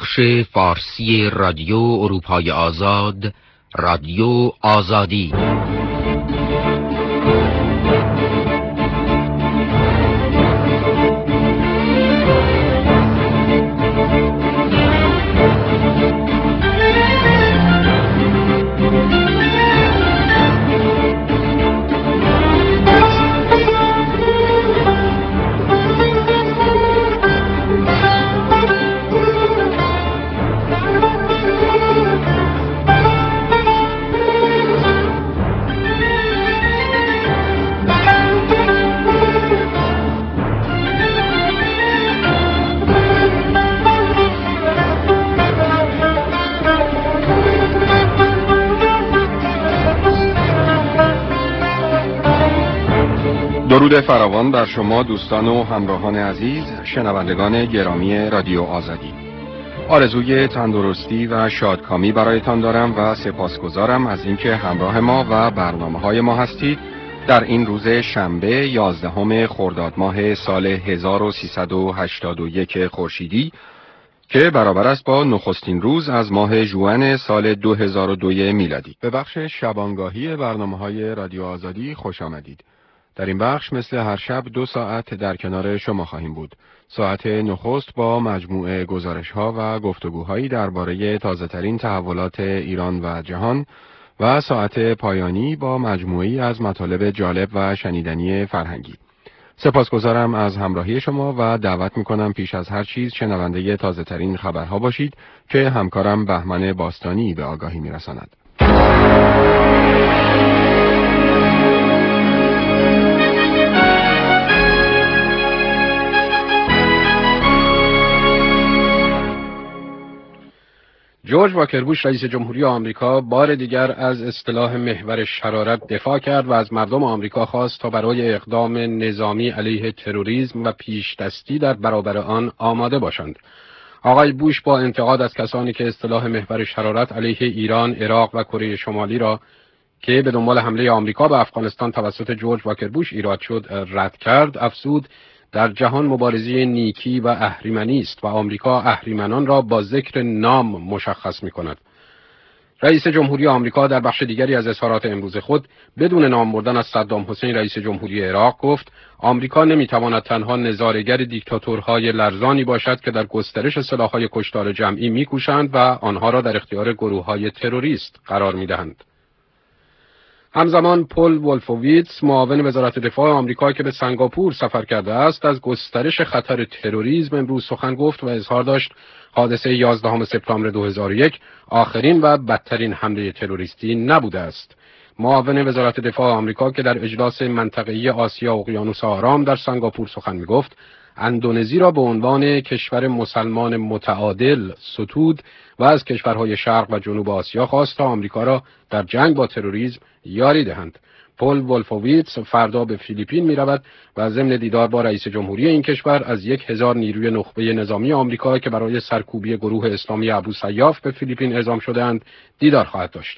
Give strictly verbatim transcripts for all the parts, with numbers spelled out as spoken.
بخش فارسی رادیو اروپای آزاد، رادیو آزادی. درود فراوان بر شما دوستان و همراهان عزیز، شنوندگان گرامی رادیو آزادی. آرزوی تندرستی و شادکامی برایتان دارم و سپاسگزارم از اینکه همراه ما و برنامه‌های ما هستید در این روز شنبه یازدهم خرداد ماه سال هزار و سیصد و هشتاد و یک خورشیدی که برابر است با نخستین روز از ماه ژوئن سال دو هزار و دو میلادی. به بخش شبانگاهی برنامه‌های رادیو آزادی خوش آمدید. در این بخش مثل هر شب دو ساعت در کنار شما خواهیم بود. ساعت نخست با مجموعه گزارش‌ها و گفتگوهایی درباره تازه‌ترین تحولات ایران و جهان و ساعت پایانی با مجموعه‌ای از مطالب جالب و شنیدنی فرهنگی. سپاسگزارم از همراهی شما و دعوت می‌کنم پیش از هر چیز شنونده تازه‌ترین خبرها باشید که همکارم بهمن باستانی به آگاهی می‌رساند. جورج واکر بوش رئیس جمهوری آمریکا بار دیگر از اصطلاح محور شرارت دفاع کرد و از مردم آمریکا خواست تا برای اقدام نظامی علیه تروریسم و پیش دستی در برابر آن آماده باشند. آقای بوش با انتقاد از کسانی که اصطلاح محور شرارت علیه ایران، عراق و کره شمالی را که به دنبال حمله آمریکا به افغانستان توسط جورج واکر بوش ایجاد شد رد کرد، افزود در جهان مبارزه نیکی و اهریمنی است و آمریکا اهریمنان را با ذکر نام مشخص می کند. رئیس جمهوری آمریکا در بخش دیگری از اظهارات امروز خود بدون نام بردن از صدام حسین رئیس جمهوری عراق گفت آمریکا نمی تواند تنها نظاره‌گر دیکتاتورهای لرزانی باشد که در گسترش سلاح‌های کشتار جمعی می کوشند و آنها را در اختیار گروه‌های تروریست قرار می دهند. همزمان پل ولفوویتس معاون وزارت دفاع آمریکا که به سنگاپور سفر کرده است از گسترش خطر تروریسم امروز سخن گفت و اظهار داشت حادثه یازدهم سپتامبر دو هزار و یک آخرین و بدترین حمله تروریستی نبوده است. معاون وزارت دفاع آمریکا که در اجلاس منطقه‌ای آسیا و اقیانوس آرام در سنگاپور سخن می‌گفت اندونزی را به عنوان کشور مسلمان متعادل ستود و از کشورهای شرق و جنوب آسیا خواست تا آمریکا را در جنگ با تروریسم یاری دهند. پل ولفوویتس فردا به فیلیپین می رود و ضمن دیدار با رئیس جمهوری این کشور از یک هزار نیروی نخبه نظامی آمریکا که برای سرکوبی گروه اسلامی ابوسیاف به فیلیپین اعزام شده‌اند دیدار خواهد داشت.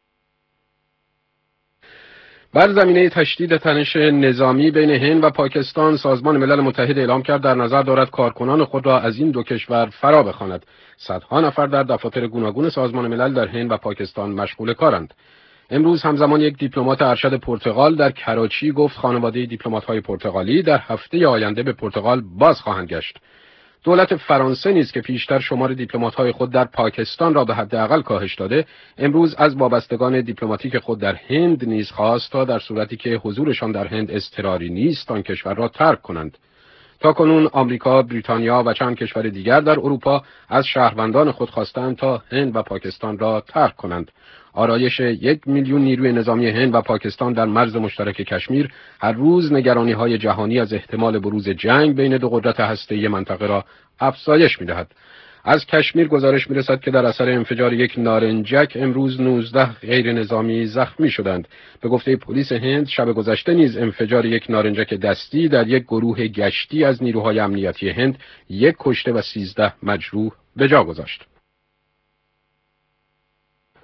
بر زمینه تشدید تنش نظامی بین هند و پاکستان، سازمان ملل متحد اعلام کرد در نظر دارد کارکنان خود را از این دو کشور فرا بخواند. صدها نفر در دفاتر گوناگون سازمان ملل در هند و پاکستان مشغول کارند. امروز همزمان یک دیپلمات ارشد پرتغال در کراچی گفت خانواده دیپلمات‌های پرتغالی در هفته آینده به پرتغال باز خواهند گشت. دولت فرانسه نیز که پیشتر شمار دیپلمات‌های خود در پاکستان را به حداقل کاهش داده، امروز از وابستگان دیپلماتیک خود در هند نیز خواست تا در صورتی که حضورشان در هند اضطراری نیست آن کشور را ترک کنند. تاکنون آمریکا، بریتانیا و چند کشور دیگر در اروپا از شهروندان خود خواستند تا هند و پاکستان را ترک کنند. آرایش یک میلیون نیروی نظامی هند و پاکستان در مرز مشترک کشمیر هر روز نگرانی‌های جهانی از احتمال بروز جنگ بین دو قدرت هسته‌ای منطقه را افزایش می‌دهد. از کشمیر گزارش می‌رسد که در اثر انفجار یک نارنجک امروز نوزده غیر نظامی زخمی شدند. به گفته پلیس هند شب گذشته نیز انفجار یک نارنجک دستی در یک گروه گشتی از نیروهای امنیتی هند یک کشته و سیزده مجروح به جا گذاشت.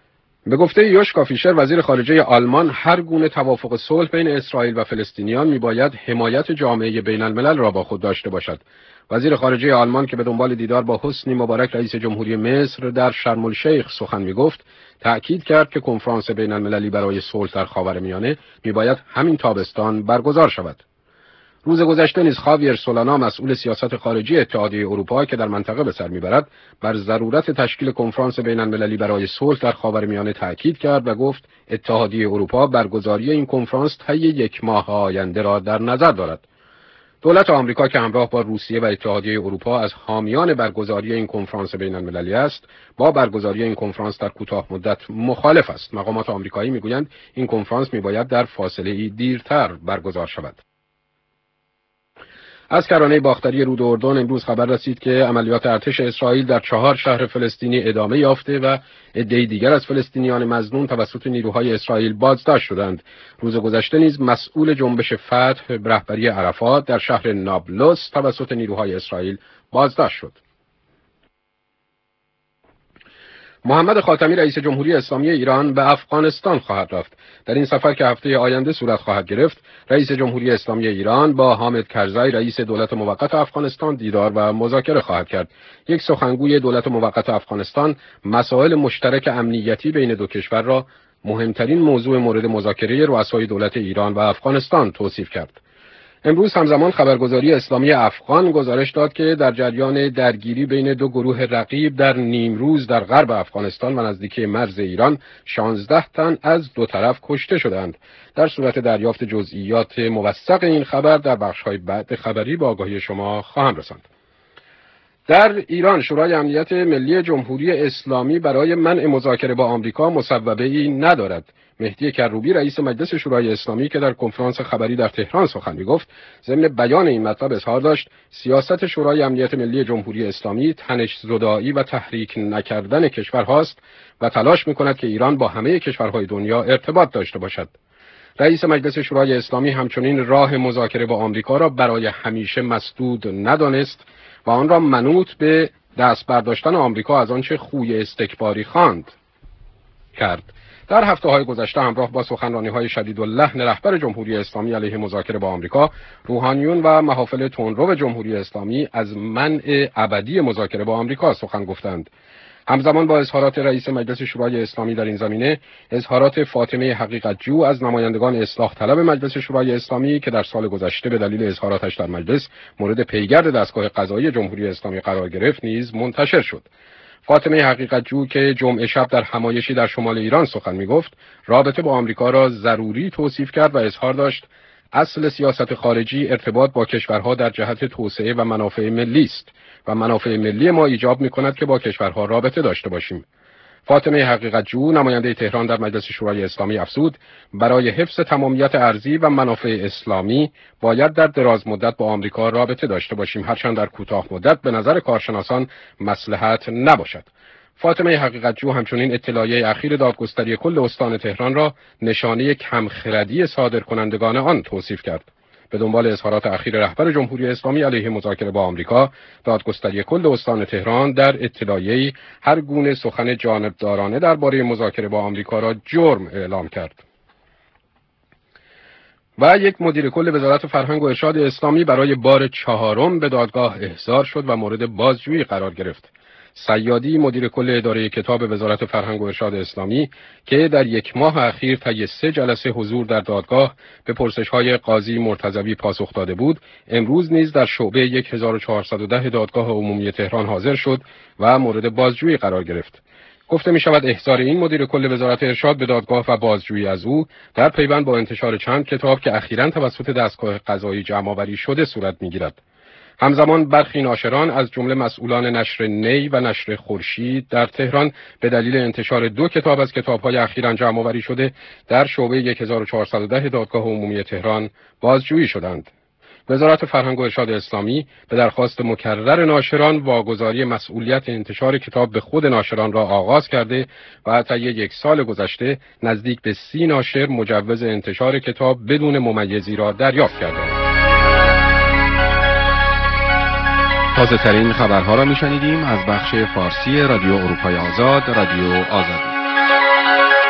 به گفته یوشکا فیشر وزیر خارجه آلمان، هر گونه توافق صلح بین اسرائیل و فلسطینیان میباید حمایت جامعه بین الملل را با خود داشته باشد. وزیر خارجه آلمان که به دنبال دیدار با حسنی مبارک رئیس جمهوری مصر در شرم الشیخ سخن میگفت، تأکید کرد که کنفرانس بین المللی برای صلح در خاورمیانه میباید همین تابستان برگزار شود. روز گذشته نیز خاویر سولانا مسئول سیاست خارجی اتحادیه اروپا که در منطقه به سر میبرد، بر ضرورت تشکیل کنفرانس بین المللی برای صلح در خاورمیانه تأکید کرد و گفت اتحادیه اروپا برگزاری این کنفرانس طی یک ماه آینده را در نظر دارد. دولت آمریکا که همراه با روسیه و اتحادیه اروپا از حامیان برگزاری این کنفرانس بین المللی است، با برگزاری این کنفرانس در کوتاه مدت مخالف است. مقامات آمریکایی میگویند این کنفرانس میباید در فاصله دیرتر برگزار شود. از کرانه باختری رود اردن امروز خبر رسید که عملیات ارتش اسرائیل در چهار شهر فلسطینی ادامه یافته و عده‌ای دیگر از فلسطینیان مظنون توسط نیروهای اسرائیل بازداشت شدند. روز گذشته نیز مسئول جنبش فتح رهبری عرفات در شهر نابلس توسط نیروهای اسرائیل بازداشت شد. محمد خاتمی رئیس جمهوری اسلامی ایران به افغانستان خواهد رفت. در این سفر که هفته آینده صورت خواهد گرفت، رئیس جمهوری اسلامی ایران با حامد کرزی رئیس دولت موقت افغانستان دیدار و مذاکره خواهد کرد. یک سخنگوی دولت موقت افغانستان مسائل مشترک امنیتی بین دو کشور را مهمترین موضوع مورد مذاکره رؤسای دولت ایران و افغانستان توصیف کرد. امروز همزمان خبرگزاری اسلامی افغان گزارش داد که در جریان درگیری بین دو گروه رقیب در نیمروز در غرب افغانستان و نزدیکی مرز ایران شانزده تن از دو طرف کشته شدند. در صورت دریافت جزئیات موثق این خبر در بخش‌های بعد خبری با آگاهی شما خواهم رساند. در ایران شورای امنیت ملی جمهوری اسلامی برای منع مذاکره با آمریکا مصوبه‌ای ندارد. مهدی کروبی رئیس مجلس شورای اسلامی که در کنفرانس خبری در تهران سخن می‌گفت، ضمن بیان این مطلب اظهار داشت سیاست شورای امنیت ملی جمهوری اسلامی تنش زدایی و تحریک نکردن کشورهاست و تلاش می‌کند که ایران با همه کشورهای دنیا ارتباط داشته باشد. رئیس مجلس شورای اسلامی همچنین راه مذاکره با آمریکا را برای همیشه مسدود ندانست و آن را منوط به دست برداشتن آمریکا از آنچه خوی استکباری خواند کرد. در هفته‌های گذشته همراه با سخنرانی‌های شدیداللحن رهبر جمهوری اسلامی علیه مذاکره با آمریکا، روحانیون و محافل تندرو جمهوری اسلامی از منع ابدی مذاکره با آمریکا سخن گفتند. همزمان با اظهارات رئیس مجلس شورای اسلامی در این زمینه، اظهارات فاطمه حقیقت‌جو از نمایندگان اصلاح طلب مجلس شورای اسلامی که در سال گذشته به دلیل اظهاراتش در مجلس مورد پیگرد دستگاه قضایی جمهوری اسلامی قرار گرفت نیز منتشر شد. فاطمه حقیقت‌جو که جمعه شب در همایشی در شمال ایران سخن می‌گفت، رابطه با آمریکا را ضروری توصیف کرد و اظهار داشت اصل سیاست خارجی ارتباط با کشورها در جهت توسعه و منافع ملی است و منافع ملی ما ایجاب می‌کند که با کشورها رابطه داشته باشیم. فاطمه حقیقت‌جو نماینده تهران در مجلس شورای اسلامی افزود برای حفظ تمامیت ارضی و منافع اسلامی باید در دراز مدت با آمریکا رابطه داشته باشیم، هرچند در کوتاه مدت به نظر کارشناسان مصلحت نباشد. فاطمه حقیقت‌جو همچنین اطلاعیه اخیر دادگستری کل استان تهران را نشانه کمخردی صادرکنندگان آن توصیف کرد. به دنبال اظهارات اخیر رهبر جمهوری اسلامی علیه مذاکره با آمریکا، دادگستری کل استان تهران در اطلاعیه‌ای هر گونه سخن جانبدارانه درباره مذاکره با آمریکا را جرم اعلام کرد. و یک مدیر کل وزارت فرهنگ و ارشاد اسلامی برای بار چهارم به دادگاه احضار شد و مورد بازجویی قرار گرفت. صیادی مدیر کل اداره کتاب وزارت فرهنگ و ارشاد اسلامی که در یک ماه اخیر طی سه جلسه حضور در دادگاه به پرسش‌های قاضی مرتضوی پاسخ داده بود، امروز نیز در شعبه هزار و چهارصد و ده دادگاه عمومی تهران حاضر شد و مورد بازجویی قرار گرفت. گفته می شود احضار این مدیر کل وزارت ارشاد به دادگاه و بازجویی از او در پیوند با انتشار چند کتاب که اخیراً توسط دستگاه قضایی جمع‌آوری شده صورت می‌گیرد. همزمان برخی ناشران از جمله مسئولان نشر نی و نشر خورشید در تهران به دلیل انتشار دو کتاب از کتاب‌های اخیراً جمع‌آوری شده در شعبه هزار و چهارصد و ده دادگاه عمومی تهران بازجویی شدند. وزارت فرهنگ و ارشاد اسلامی به درخواست مکرر ناشران واگذاری مسئولیت انتشار کتاب به خود ناشران را آغاز کرده و طی یک سال گذشته نزدیک به سی ناشر مجوز انتشار کتاب بدون ممیزی را دریافت کردند. تازه ترین خبرها را میشنیدیم از بخش فارسی رادیو اروپای آزاد، رادیو آزادی.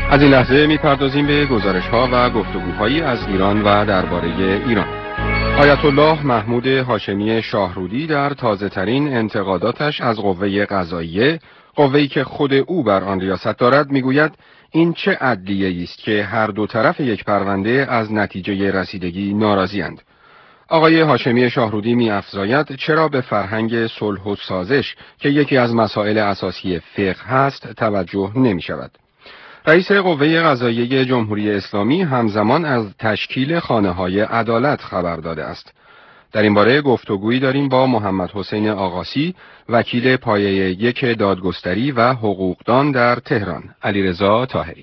از این لحظه میپردازیم به گزارش‌ها و گفتگوهایی از ایران و درباره ایران. آیت الله محمود هاشمی شاهرودی در تازه‌ترین انتقاداتش از قوه قضاییه، قوه‌ای که خود او بر آن ریاست دارد، میگوید این چه عدلیه‌ای است که هر دو طرف یک پرونده از نتیجه رسیدگی ناراضی‌اند. آقای هاشمی شاهرودی می‌افزاید چرا به فرهنگ صلح و سازش که یکی از مسائل اساسی فقه است توجه نمی‌شود. رئیس قوه قضاییه جمهوری اسلامی همزمان از تشکیل خانه‌های عدالت خبر داده است. در این باره گفتگویی داریم با محمد حسین آقاسی، وکیل پایه یک دادگستری و حقوقدان در تهران. علیرضا طاهری.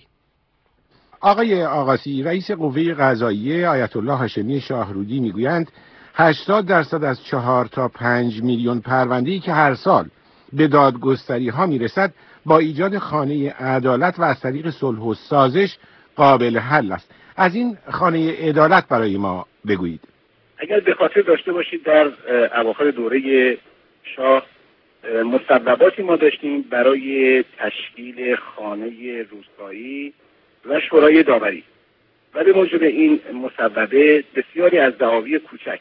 آقای آقاسی، رئیس قوه قضاییه آیت الله هاشمی شاهرودی میگویند هشتاد درصد از چهار تا پنج میلیون پرونده‌ای که هر سال به دادگستری ها میرسد با ایجاد خانه عدالت و از طریق صلح و سازش قابل حل است. از این خانه عدالت برای ما بگویید. اگر به خاطر داشته باشید در اواخر دوره شاه مسبباتی ما داشتیم برای تشکیل خانه روستایی و شورای داوری و به موجب این مسببه بسیاری از دعاوی کوچک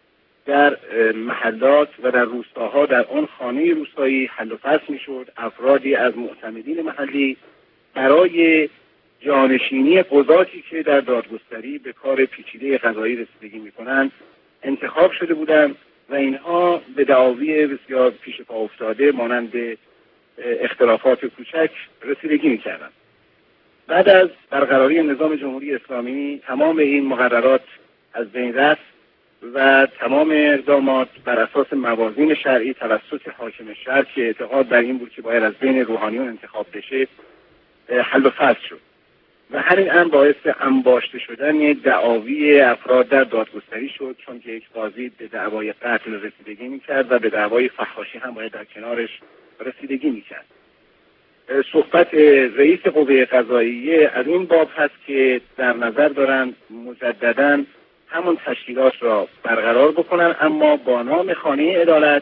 در محلات و در روستاها در آن خانه روستایی حل و فصل میشد. افرادی از معتمدین محلی برای جانشینی قضاتی که در دادگستری به کار پیچیده قضایی رسیدگی میکنند انتخاب شده بودند و اینها به دعاوی بسیار پیش پا افتاده مانند اختلافات کوچک رسیدگی میکردند. بعد از برقراری نظام جمهوری اسلامی تمام این مقررات از بین رفت و تمام اقدامات بر اساس موازین شرعی توسط حاکم شهر که اعتقاد بر این بود که باید از بین روحانیون انتخاب بشه حل و فصل شد و همین امر باعث انباشته شدن دعاوی افراد در دادگستری شد، چون که یک قاضی به دعوای قتل رسیدگی میکرد و به دعوای فحاشی هم باید در کنارش رسیدگی میکرد. صحبت رئیس قوه قضاییه از این باب هست که در نظر دارن مجدداً همون تشکیلات را برقرار بکنن، اما با نام خانه عدالت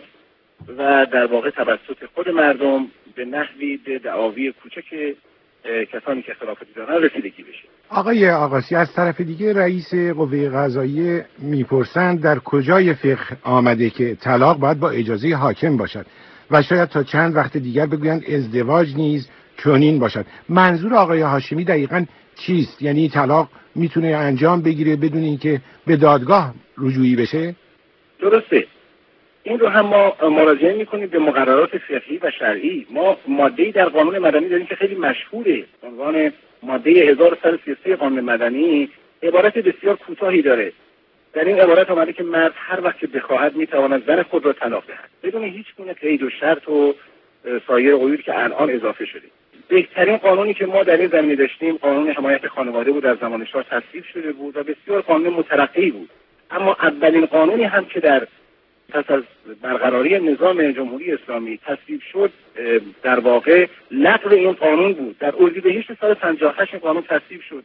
و در واقع توسط خود مردم به نحوی به دعاوی کوچک کسانی که اختلافاتی دارن رسیدگی بشه. آقای آقاسی، از طرف دیگه رئیس قوه قضاییه میپرسند در کجای فقه آمده که طلاق باید با اجازه حاکم باشد و شاید تا چند وقت دیگر بگویند ازدواج نیز چنین باشد. منظور آقای هاشمی دقیقاً چیست؟ یعنی طلاق میتونه انجام بگیره بدون اینکه به دادگاه رجوعی بشه؟ درسته. این رو هم ما مراجعه میکنیم به مقررات فقهی و شرعی. ما ماده‌ای در قانون مدنی داریم که خیلی مشهوره، عنوان ماده هزار و صد و سی و سه قانون مدنی، عبارت بسیار کوتاهی داره. در این عبارت آمده که مرد هر وقت که بخواهد میتواند زن خود را طلاق دهد بدون هیچ گونه قید و شرط و سایر قیودی که الان اضافه شده. بهترین قانونی که ما در این زمینه داشتیم قانون حمایت خانواده بود، در زمان شاه تصویب شده بود و بسیار قانون مترقی بود. اما اولین قانونی هم که در پس از برقراری نظام جمهوری اسلامی تصویب شد در واقع لغو این قانون بود. در اردیبهشت سال پنجاه و هشت قانون تصویب شد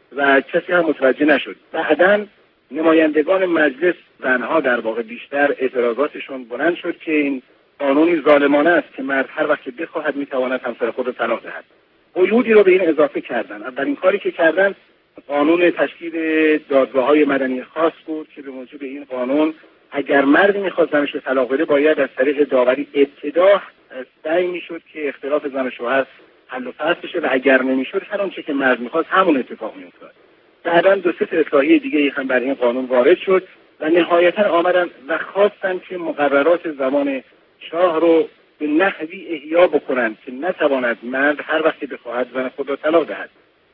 و کسی هم متوجه نشد. بعداً نمایندگان مجلس زنها در واقع بیشتر اعتراضاتشون بلند شد که این قانونی ظالمانه است که مرد هر وقت بخواهد میتواند همسر خود را طلاق دهد. قیودی رو به این اضافه کردن. اولین کاری که کردن قانون تشکیل دادگاه‌های مدنی خاص بود که به موجب این قانون اگر مردی میخواست زنش رو طلاق بده باید از طریق داوری ابتدا سعی میشد که اختلاف زن و شوهر حل و فصل بشه و اگر نمیشد هر آنچه که مرد میخواست همون اتفاق میافتاد. بعداً دو سه اصلاحیه دیگه هم بر این قانون وارد شد و نهایتاً آمدن و خواستن که مقررات زمان شاه رو به نحوی احیا بکنن که نتواند مرد هر وقت بخواهد زن خود را طلاق دهد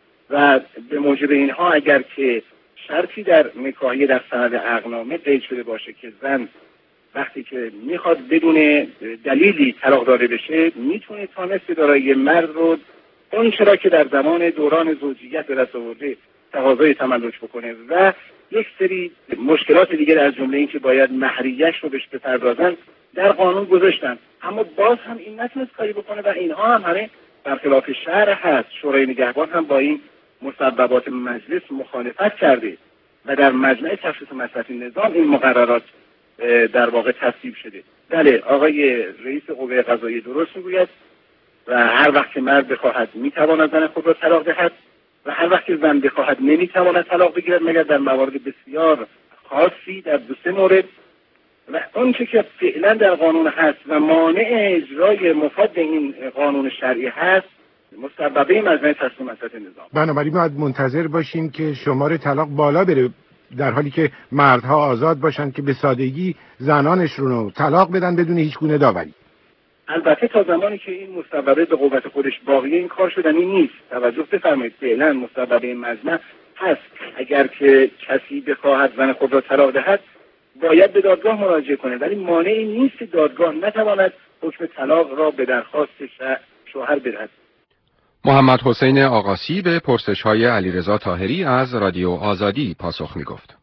و به موجب اینها اگر که شرطی در نکاحیه در سند عقدنامه قید شده باشه که زن وقتی که میخواد بدون دلیلی طلاق داده بشه میتونه تا نصف دارایی مرد رو اون چرا که در زمان دوران زوجیت به دست آورده تقاضای تملک بکنه و یک سری مشکلات دیگر از جمله این که باید مهریه‌اش رو بهش بپردازن در قانون گذاشتن. اما باز هم این نتونست کاری بکنه و اینها هم همه برخلاف شرع هست. شورای نگهبان هم با این مسببات مجلس مخالفت کرده و در مجمع تشخیص مصلحت نظام این مقررات در واقع تصویب شده. بله، آقای رئیس قوه قضاییه درست میگوید و هر وقت که مرد بخواهد میتواند زن خود را طلاق دهد و هر وقت که زن بخواهد نمیتواند طلاق بگیرد مگر در موارد بسیار خاصی، در دو سه مورد. و اونچه که فعلا در قانون هست و مانع اجرای مفاد این قانون شرعی هست مسببه مجمع تصمیم مسئله نظام. بنابراین باید منتظر باشیم که شمار طلاق بالا بره، در حالی که مردها آزاد باشن که به سادگی زنانشون رو طلاق بدن بدون هیچ گونه داوری. البته تا زمانی که این مسببه به قوت خودش باقیه این کار شدنی نیست. توجه بفرمایید، فعلا مسببه مجمع هست. اگر که کسی بخواهد زن خود را طلاق دهد باید به دادگاه مراجعه کنه، ولی مانعی نیست دادگاه نتواند حکم طلاق را به درخواست شوهر بدهد. محمد حسین آقاسی به پرسش‌های علیرضا طاهری از رادیو آزادی پاسخ می‌گفت.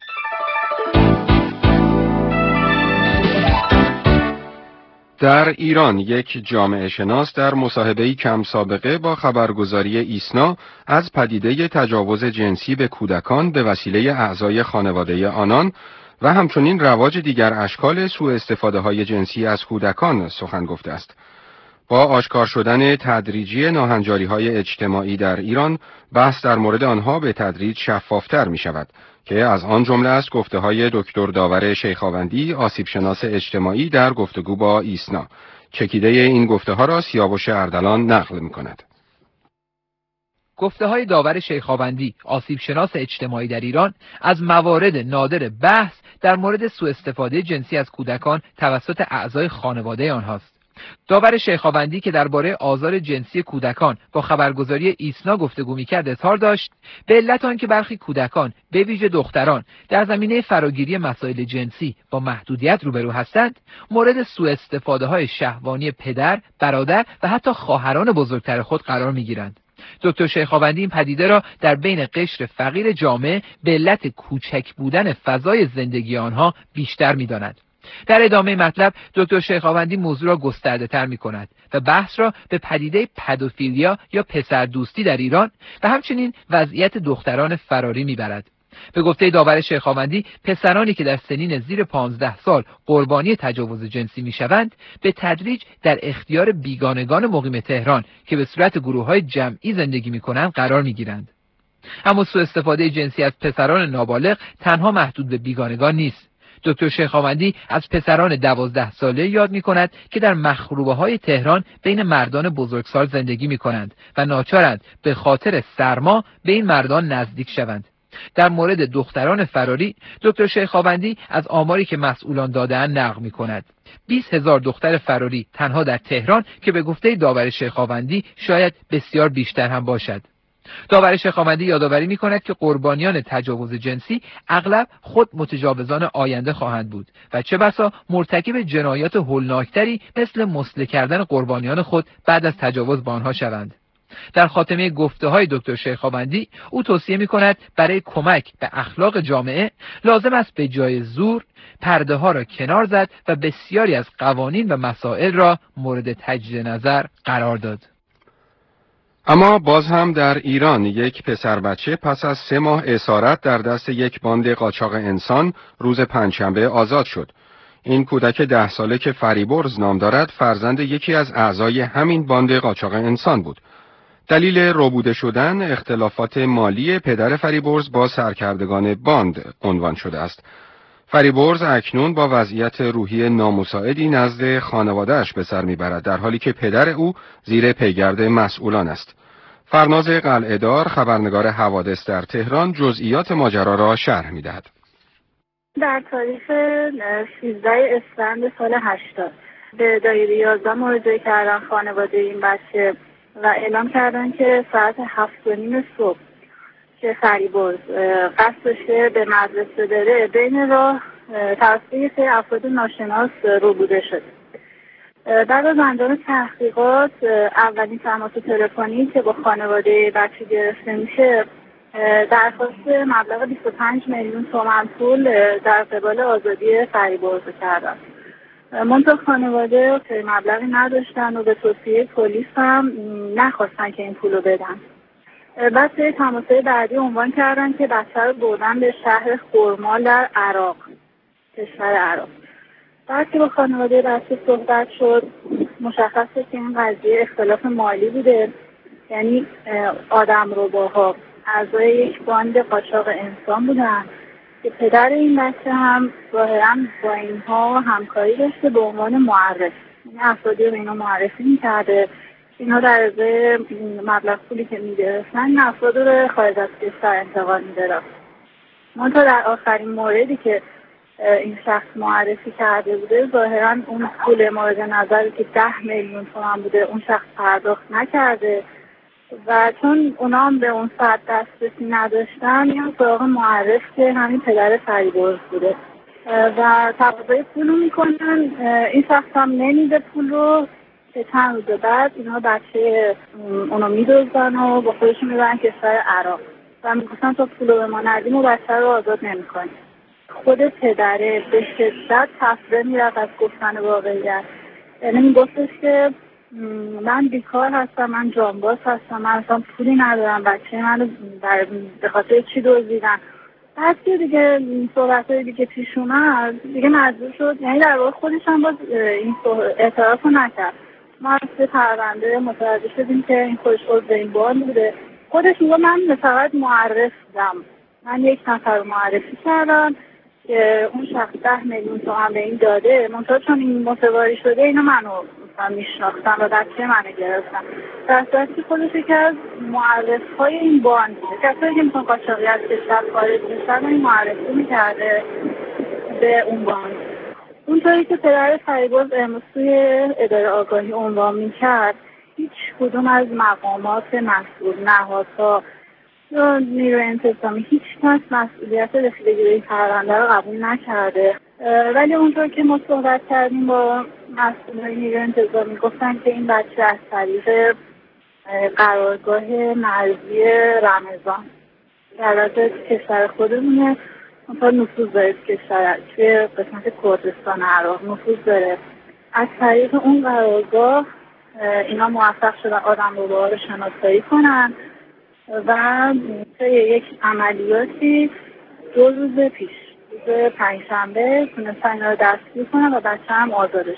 در ایران یک جامعه شناس در مصاحبه‌ای کم سابقه با خبرگزاری ایسنا از پدیده تجاوز جنسی به کودکان به وسیله اعضای خانواده آنان و همچنین رواج دیگر اشکال سوء استفاده های جنسی از کودکان سخن گفته است. با آشکار شدن تدریجی ناهنجاری های اجتماعی در ایران، بحث در مورد آنها به تدریج شفافتر می شود که از آن جمله است گفته های دکتر داور شیخاوندی، آسیب شناس اجتماعی در گفتگو با ایسنا. چکیده این گفته ها را سیاوش اردلان نقل می کند. گفته های داور شیخاوندی، آسیب شناس اجتماعی در ایران، از موارد نادر بحث در مورد سوء استفاده جنسی از کودکان توسط اعضای خانواده آنهاست. داور شیخاوندی که درباره آزار جنسی کودکان با خبرگزاری ایسنا گفتگو می‌کرد اظهار داشت به علت آنکه برخی کودکان به ویژه دختران در زمینه فراگیری مسائل جنسی با محدودیت روبرو هستند، مورد سوء استفاده‌های شهوانی پدر، برادر و حتی خواهران بزرگتر خود قرار می‌گیرند. دکتر شیخاوندی این پدیده را در بین قشر فقیر جامعه به علت کوچک بودن فضای زندگی آنها بیشتر می‌داند. در ادامه مطلب دکتر شیخاوندی موضوع را گسترده تر می کند و بحث را به پدیده پدوفیلیا یا پسر دوستی در ایران و همچنین وضعیت دختران فراری می برد. به گفته داور شیخاوندی، پسرانی که در سنین زیر پانزده سال قربانی تجاوز جنسی می شوند به تدریج در اختیار بیگانگان مقیم تهران که به صورت گروه‌های جمعی زندگی می کنند قرار می گیرند. اما سوء استفاده جنسی از پسران نابالغ تنها محدود به بیگانگان نیست. دکتر شیخاوندی از پسران دوازده ساله یاد می کند که در مخروبه های تهران بین مردان بزرگسال زندگی می کنند و ناچارند به خاطر سرما به این مردان نزدیک شوند. در مورد دختران فراری، دکتر شیخاوندی از آماری که مسئولان داده‌اند نقل می کند. بیست هزار دختر فراری تنها در تهران که به گفته داور شیخاوندی شاید بسیار بیشتر هم باشد. داور شیخاوندی یادآوری می‌کند که قربانیان تجاوز جنسی اغلب خود متجاوزان آینده خواهند بود و چه بسا مرتکب جنایات هولناکتری مثل مسله کردن قربانیان خود بعد از تجاوز با آنها شوند. در خاتمه گفته‌های دکتر شیخاوندی او توصیه می‌کند برای کمک به اخلاق جامعه لازم است به جای زور پرده ها را کنار زد و بسیاری از قوانین و مسائل را مورد تجدید نظر قرار داد. اما باز هم در ایران یک پسر بچه پس از سه ماه اسارت در دست یک باند قاچاق انسان روز پنجشنبه آزاد شد. این کودک ده ساله که فریبرز نام دارد فرزند یکی از اعضای همین باند قاچاق انسان بود. دلیل ربوده شدن اختلافات مالی پدر فریبرز با سرکردگان باند عنوان شده است. فریبرز اکنون با وضعیت روحی نامساعدی نزد خانواده‌اش به سر میبرد، در حالی که پدر او زیر پیگرد مسئولان است. فرناز قلعه‌دار، خبرنگار حوادث در تهران، جزئیات ماجرا را شرح میدهد. در تاریخ سیزده اسفند سال هشتاد به دایره یازده مراجعه کردن خانواده این بچه و اعلام کردن که ساعت هفت و نیم صبح که فریبرز قصد داشته به مدرسه بره، بین راه توسط یک افراد ناشناس ربوده شد. بعد از انجام تحقیقات اولین تماس تلفنی که با خانواده بچه گرفته میشه درخواست مبلغ بیست و پنج میلیون تومان پول در قبال آزادی فریبرز کردن. منتها خانواده مبلغی نداشتن و به توصیه پلیس هم نخواستن که این پولو بدن. بعد توی تماس‌های بعدی عنوان کردن که بچه رو بردن به شهر خرمال در عراق، کشور عراق. بعد که با خانواده بچه صحبت شد، مشخصه که این قضیه اختلاف مالی بوده، یعنی آدم رو باها اعضای یک باند قاچاق انسان بودن که پدر این بچه هم ظاهراً با اینها همکاری داشته به عنوان معرف، یعنی افرادی رو اینا معرفی میکرده. اینا در ازای مبلغ پولی که میگرفتن افراد رو خارج از کشور انتقال میدادن. منتها در آخرین موردی که این شخص معرفی کرده بوده ظاهراً اون پول مورد نظر که ده میلیون تومان بوده اون شخص پرداخت نکرده و چون اونا هم به اون ساعت دسترسی نداشتن میان سراغ معرف که همین پدر فریبرز بوده و تقاضای پول رو میکنن. این شخص هم نمیده پول رو که چند روز بعد اینا بچه اونو میدوزن و با خودشون میبرن کشور عراق و میگفتن تا پول رو به ما ندیم و بچه رو آزاد نمیکنیم. خود پدره به شدت تفره میرفت از گفتن واقعیت، یعنی میگفتش که من بیکار هستم، من جانباز هستم، من اصلا پولی ندارم، بچه منو به خاطر چی دزدیدن. بعد که دیگه صحبت‌های دیگه پیش اومد دیگه مجبور شد، یعنی در واقع خودش هم باز این اعتراف رو نکرد. ما از پرونده متوجه شدیم که این خودش عضو این باند بوده. خودش میگه من فقط معرف بودم، من یک نفر رو معرفی کردم که اون شخص ده میلیون تومان به این داده، منتها چون این متواری شده اینا منو میشناختن و بچه منو گرفتن. در صورتی که خودش یکی از معرف‌های این باند بوده، کسایی که میتون قاچاقی از کشور خارج بشن این معرفی میکرده به اون باند. اونطوری که پدر فریبرز امروز توی اداره آگاهی عنوان میکرد، هیچ کدوم از مقامات مسئول، نهادها یا نیروی انتظامی هیچ کس مسئولیت رسیدگی به این پرونده رو قبول نکرده. ولی اونطور که ما صحبت کردیم با مسئولای نیروی انتظامی گفتن که این بچه از طریق قرارگاه مرزی رمضان که البته کشور خودمونه منطقه نفوذ داره، کشور توی قسمت کردستان عراق نفوذ داره، از طریق اون قرارگاه اینا موفق شدن آدم رو باها رو شناسایی کنن و توی یک عملیاتی دو روز پیش روز پنجشنبه تونستن اینا رو دستگیر کنن و بچه هم آزادش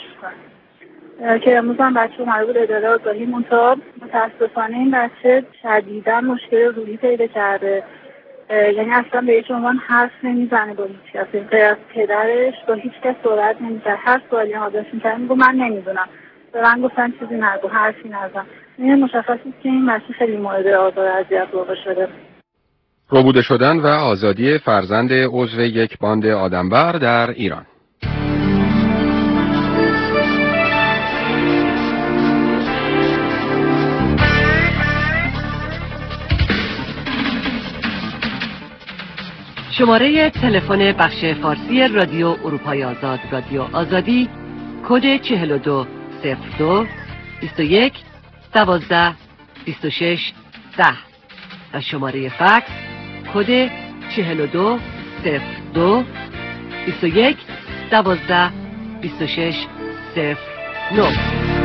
کنن که امروز هم بچه اومده بود اداره آگاهی. منتها متاسفانه این بچه شدیداً مشکل روحی پیدا کرده، یعنی اصلا به هیچ عنوان حرف نمیزنه با هیچ کس، غیر از پدرش با هیچ کس صحبت نمی‌کنه. هر سوالی ازش می‌کردن میگه من نمیدونم، به من گفتن چیزی نگو، حرفی نزن. این مشخصه که این بچه خیلی مورد آزار و اذیت واقع شده. ربوده شدن و آزادی فرزند عضو یک باند آدمبر در ایران. شماره تلفن بخش فارسی رادیو اروپای آزاد رادیو آزادی کد چهل و دو صفر دو بیست و یک دوازده بیست و شش ده و شماره فکس کد چهل و دو صفر دو بیست و یک دوازده بیست و شش صفر نه.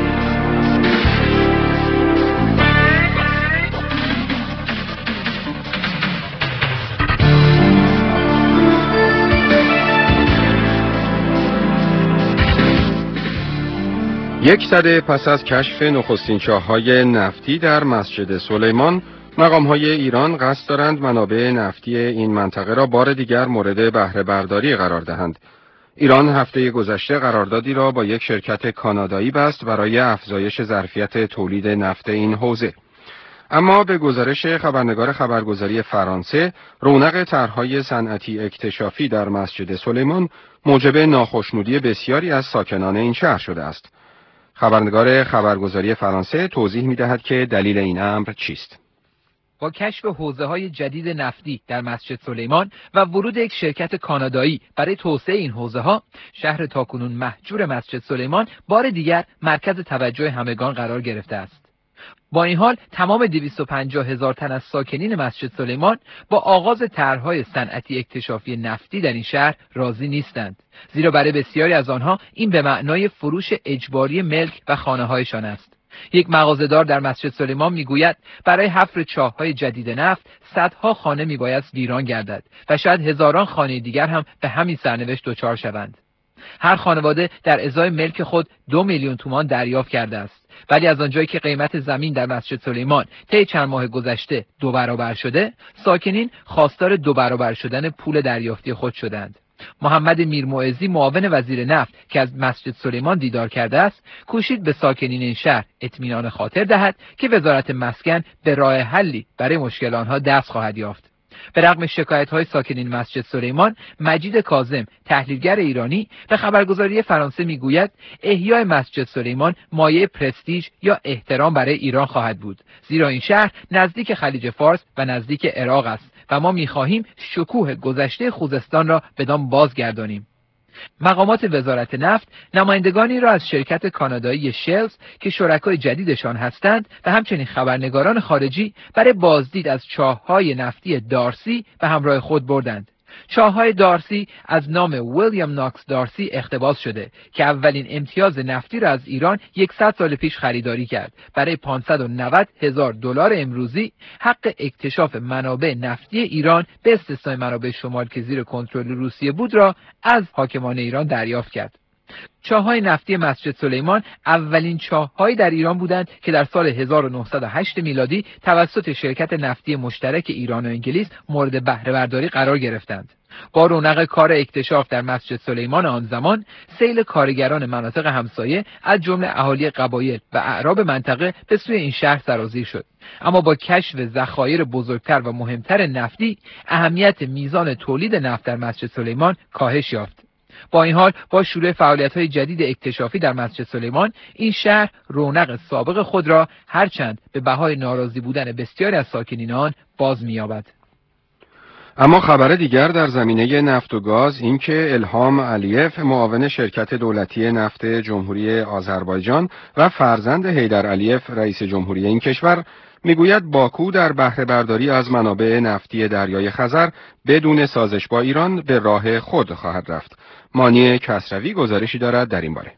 یک سده پس از کشف نخستین چاه‌های نفتی در مسجد سلیمان، مقام‌های ایران قصد دارند منابع نفتی این منطقه را بار دیگر مورد بهره برداری قرار دهند. ایران هفته گذشته قراردادی را با یک شرکت کانادایی بست برای افزایش ظرفیت تولید نفت این حوزه. اما به گزارش خبرنگار خبرگزاری فرانسه، رونق طرح‌های صنعتی اکتشافی در مسجد سلیمان موجب ناخشنودی بسیاری از ساکنان این شهر شده است. خبرنگار خبرگزاری فرانسه توضیح می‌دهد که دلیل این امر چیست. با کشف حوزه‌های جدید نفتی در مسجد سلیمان و ورود یک شرکت کانادایی برای توسعه این حوزه‌ها، شهر تاکنون مهجور مسجد سلیمان بار دیگر مرکز توجه همگان قرار گرفته است. با این حال تمام دویست و پنجاه هزار تن از ساکنین مسجد سلیمان با آغاز طرح‌های صنعتی اکتشافی نفتی در این شهر راضی نیستند، زیرا برای بسیاری از آنها این به معنای فروش اجباری ملک و خانه‌هایشان است. یک مغازه‌دار در مسجد سلیمان میگوید برای حفر چاه‌های جدید نفت صدها خانه میباید ویران گردد و شاید هزاران خانه دیگر هم به همین سرنوشت دچار شوند. هر خانواده در ازای ملک خود دو میلیون تومان دریافت کرده است. ولی از آنجایی که قیمت زمین در مسجد سلیمان طی چند ماه گذشته دو برابر شده، ساکنین خواستار دو برابر شدن پول دریافتی خود شدند. محمد میرموعظی معاون وزیر نفت که از مسجد سلیمان دیدار کرده است، کوشید به ساکنین این شهر اطمینان خاطر دهد که وزارت مسکن به راه حلی برای مشکل آنها دست خواهد یافت. به رغم شکایت‌های ساکنین مسجد سلیمان، مجید کاظم، تحلیلگر ایرانی، به خبرگزاری فرانسه میگوید احیای مسجد سلیمان مایه پرستیژ یا احترام برای ایران خواهد بود، زیرا این شهر نزدیک خلیج فارس و نزدیک عراق است و ما می‌خواهیم شکوه گذشته خوزستان را بدان بازگردانیم. مقامات وزارت نفت نمایندگانی را از شرکت کانادایی شلز که شرکای جدیدشان هستند و همچنین خبرنگاران خارجی برای بازدید از چاه‌های نفتی دارسی به همراه خود بردند. چاه‌های دارسی از نام ویلیام ناکس دارسی اقتباس شده که اولین امتیاز نفتی را از ایران صد سال پیش خریداری کرد. برای پانصد و نود هزار دلار امروزی حق اکتشاف منابع نفتی ایران به استثنای منابع شمال که زیر کنترل روسیه بود را از حاکمان ایران دریافت کرد. چاه‌های نفتی مسجد سلیمان اولین چاه‌هایی در ایران بودند که در سال هزار و نهصد و هشت میلادی توسط شرکت نفتی مشترک ایران و انگلیس مورد بهره برداری قرار گرفتند. با رونق کار اکتشاف در مسجد سلیمان آن زمان، سیل کارگران مناطق همسایه از جمله اهالی قبایل و اعراب منطقه به سوی این شهر سرازیر شد. اما با کشف ذخایر بزرگتر و مهمتر نفتی، اهمیت میزان تولید نفت در مسجد سلیمان کاهش یافت. با این حال با شروع فعالیت‌های جدید اکتشافی در مسجد سلیمان، این شهر رونق سابق خود را هرچند به بهای ناراضی بودن بسیاری از ساکنین آن باز می‌یابد. اما خبر دیگر در زمینه نفت و گاز این که الهام علیف، معاون شرکت دولتی نفت جمهوری آذربایجان و فرزند حیدر علیف رئیس جمهوری این کشور، میگوید باکو در بهره برداری از منابع نفتی دریای خزر بدون سازش با ایران به راه خود خواهد رفت. مانی کسروی گزارشی دارد در این باره.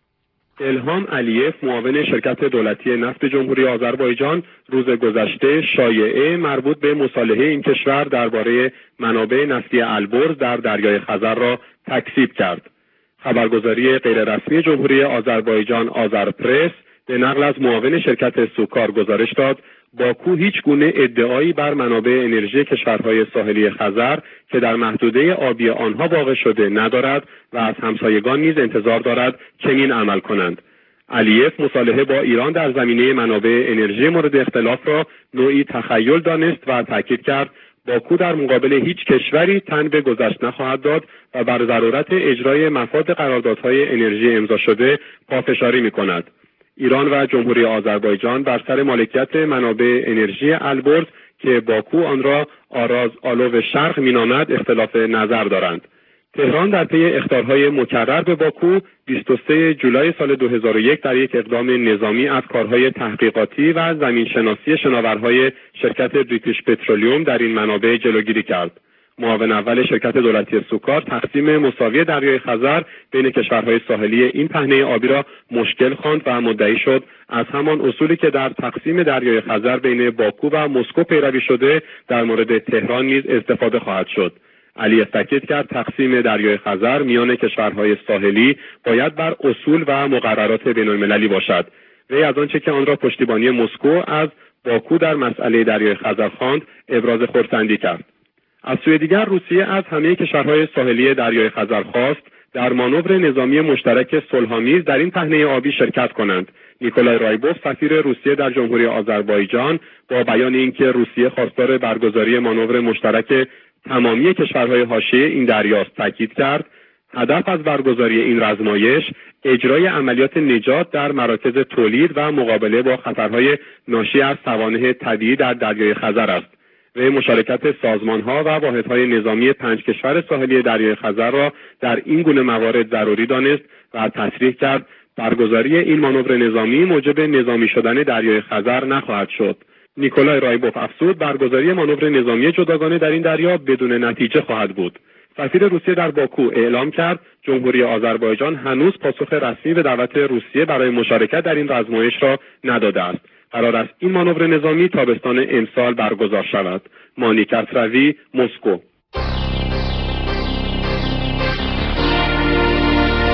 الهام علیف، معاون شرکت دولتی نفت جمهوری آذربایجان، روز گذشته شایعه مربوط به مصالحه این کشور درباره منابع نفتی البرز در دریای خزر را تکذیب کرد. خبرگزاری غیررسمی جمهوری آذربایجان آذرپرس به نقل از معاون شرکت سوکار گزارش داد باکو هیچ گونه ادعایی بر منابع انرژی کشورهای ساحلی خزر که در محدوده آبی آنها واقع شده ندارد و از همسایگان نیز انتظار دارد چنین عمل کنند. علیف مصالحه با ایران در زمینه منابع انرژی مورد اختلاف را نوعی تخیل دانست و تاکید کرد باکو در مقابل هیچ کشوری تن به گذشت نخواهد داد و بر ضرورت اجرای مفاد قراردادهای انرژی امضا شده پافشاری می‌کند. ایران و جمهوری آذربایجان بر سر مالکیت منابع انرژی البرز که باکو آن را آراز آلو شرق مینامد اختلاف نظر دارند. تهران در پی اخطارهای مکرر به باکو بیست و سوم جولای سال دو هزار و یک در یک اقدام نظامی از کارهای تحقیقاتی و زمینشناسی شناورهای شرکت بریتیش پترولیوم در این منابع جلوگیری کرد. معاون اول شرکت دولتی سوکار تقسیم مساوی دریای خزر بین کشورهای ساحلی این پهنه آبی را مشکل خواند و مدعی شد از همان اصولی که در تقسیم دریای خزر بین باکو و مسکو پیروی شده در مورد تهران نیز استفاده خواهد شد. علیف تاکید کرد تقسیم دریای خزر میان کشورهای ساحلی باید بر اصول و مقررات بین‌المللی باشد. وی از آنچه که آن را پشتیبانی مسکو از باکو در مسئله دریای خزر خواند ابراز خرسندی کرد. از سوی دیگر روسیه از همه کشورهای ساحلی دریای خزر خواست در مانور نظامی مشترک صلح‌آمیز در این پهنه آبی شرکت کنند. نیکولای رایبوف، سفیر روسیه در جمهوری آذربایجان، با بیان اینکه روسیه خواستار برگزاری مانور مشترک تمامی کشورهای حاشیه این دریاست تاکید کرد هدف از برگزاری این رزمایش اجرای عملیات نجات در مراکز تولید و مقابله با خطرهای ناشی از سوانح طبیعی در دریای خزر است و مشارکت سازمان‌ها و واحدهای نظامی پنج کشور ساحلی دریای خزر را در این گونه موارد ضروری دانست و تصریح کرد برگزاری این مانور نظامی موجب نظامی شدن دریای خزر نخواهد شد. نیکولای رایبوف افزود برگزاری مانور نظامی جداگانه در این دریا بدون نتیجه خواهد بود. سفیر روسیه در باکو اعلام کرد جمهوری آذربایجان هنوز پاسخ رسمی به دعوت روسیه برای مشارکت در این رزمایش را نداده است. قرار است این مانور نظامی تابستان امسال برگزار شود. مانی کسروی، مسکو.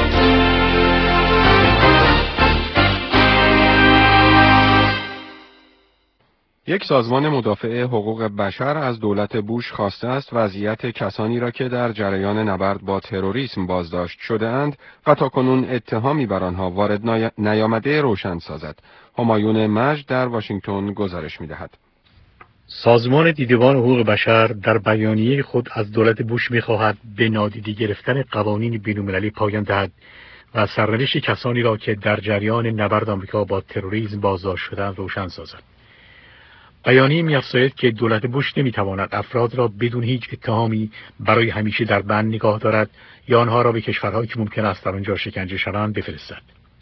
یک سازمان مدافع حقوق بشر از دولت بوش خواسته است وضعیت کسانی را که در جریان نبرد با تروریسم بازداشت شده‌اند و تاکنون اتهامی بر آنها وارد نیامده روشن سازد. همایون مجد در واشنگتن گزارش می‌دهد. سازمان دیدبان حقوق بشر در بیانیه خود از دولت بوش می‌خواهد به نادیده گرفتن قوانین بین‌المللی پایان دهد و سرنوشت کسانی را که در جریان نبرد آمریکا با تروریسم بازداشت شدند روشن سازد. بیانیه می‌افزاید که دولت بوش نمی‌تواند افراد را بدون هیچ اتهامی برای همیشه در بند نگاه دارد یا آنها را به کشورهایی که ممکن است در آنجا شکنجه شوند بفرستد.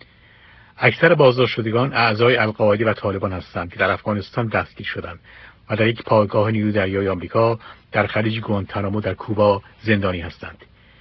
اکثر بازداشت شدگان اعضای القاعده و طالبان هستند که در افغانستان دستگیر شدند و در یک پایگاه نیروی دریایی آمریکا در خلیج گوانتانامو در کوبا زندانی هستند.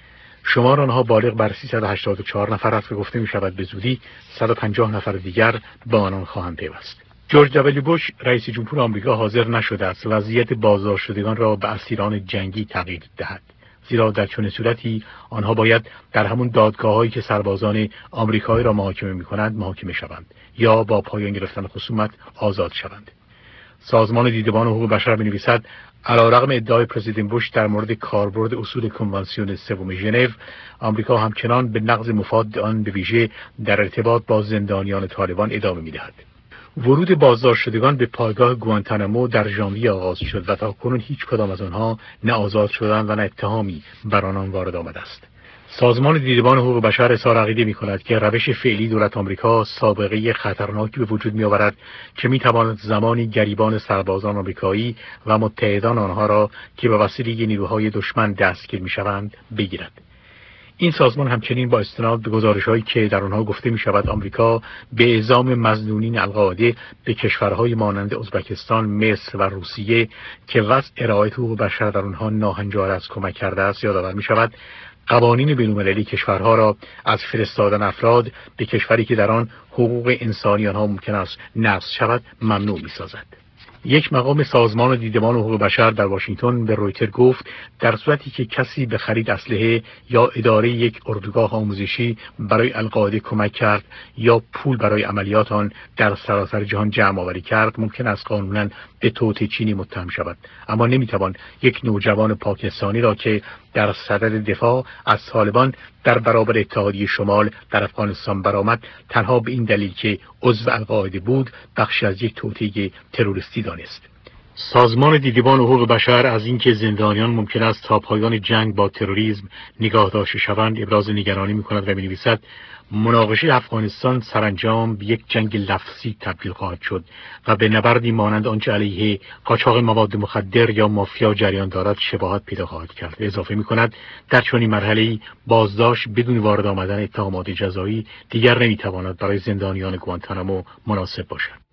شمار آنها بالغ بر سیصد و هشتاد و چهار نفر است و گفته می‌شود به زودی صد و پنجاه نفر دیگر به آنان خواهند پیوست. جورج دبلیو بوش رئیس جمهور آمریکا حاضر نشده است وضعیت بازداشت شدگان را به اسیران جنگی تغییر دهد، زیرا در چنین صورتی آنها باید در همون دادگاه‌هایی که سربازان آمریکایی را محاکمه می‌کنند محاکمه شوند یا با پایان گرفتن خصومت آزاد شوند. سازمان دیدبان حقوق بشر می‌نویسد علیرغم ادعای پرزیدنت بوش در مورد کاربرد اصول کنوانسیون سوم ژنو، آمریکا همچنان به نقض مفاد آن به ویژه در ارتباط با زندانیان طالبان ادامه می‌دهد. ورود بازداشت شدگان به پایگاه گوانتانامو در ژانویه آغاز شد و تاکنون هیچ کدام از آنها نه آزاد شدند و نه اتهامی بر آنان وارد آمده است. سازمان دیدبان حقوق بشر اظهار عقیده می‌کند که روش فعلی دولت آمریکا سابقه خطرناکی به وجود می‌آورد که می‌تواند زمانی گریبان سربازان آمریکایی و متحدان آنها را که به وسیله نیروهای دشمن دستگیر می‌شوند بگیرد. این سازمان همچنین با استناد به گزارش‌هایی که در آنها گفته می‌شود آمریکا به اعزام مظنونین القاعده به کشورهای مانند ازبکستان، مصر و روسیه که وضع رعایت حقوق بشر در آنها ناهنجار است کمک کرده است یادآور می‌شود قوانین بین‌المللی کشورها را از فرستادن افراد به کشوری که در آن حقوق انسانی آنها ممکن است نقض شود ممنوع می‌سازد. یک مقام سازمان دیدبان حقوق بشر در واشنگتن به رویتر گفت در صورتی که کسی به خرید اسلحه یا اداره یک اردوگاه آموزشی برای القاعده کمک کرد یا پول برای عملیات آن در سراسر جهان جمع آوری کرد ممکن است قانونا به توطئه چینی متهم شود، اما نمیتوان یک نوجوان پاکستانی را که در صدد دفاع از طالبان در برابر اتحادیه شمال در افغانستان برآمد تنها به این دلیل که عضو القاعده بود بخشی از یک توطئه تروریستی دانست. سازمان دیدبان حقوق بشر از اینکه زندانیان ممکن است تا پایان جنگ با تروریسم نگاه داشته شوند ابراز نگرانی می‌کند و می‌نویسد مناقشه افغانستان سرانجام به یک جنگ لفظی تبدیل خواهد شد و به نبردی مانند آنچه علیه قاچاق مواد مخدر یا مافیا جریان دارد شباهت پیدا خواهد کرد. اضافه می‌کند در چنین مرحله‌ای بازداشت بدون وارد آمدن اتهامات جزایی دیگر نمی‌تواند برای زندانیان گوانتانامو مناسب باشد.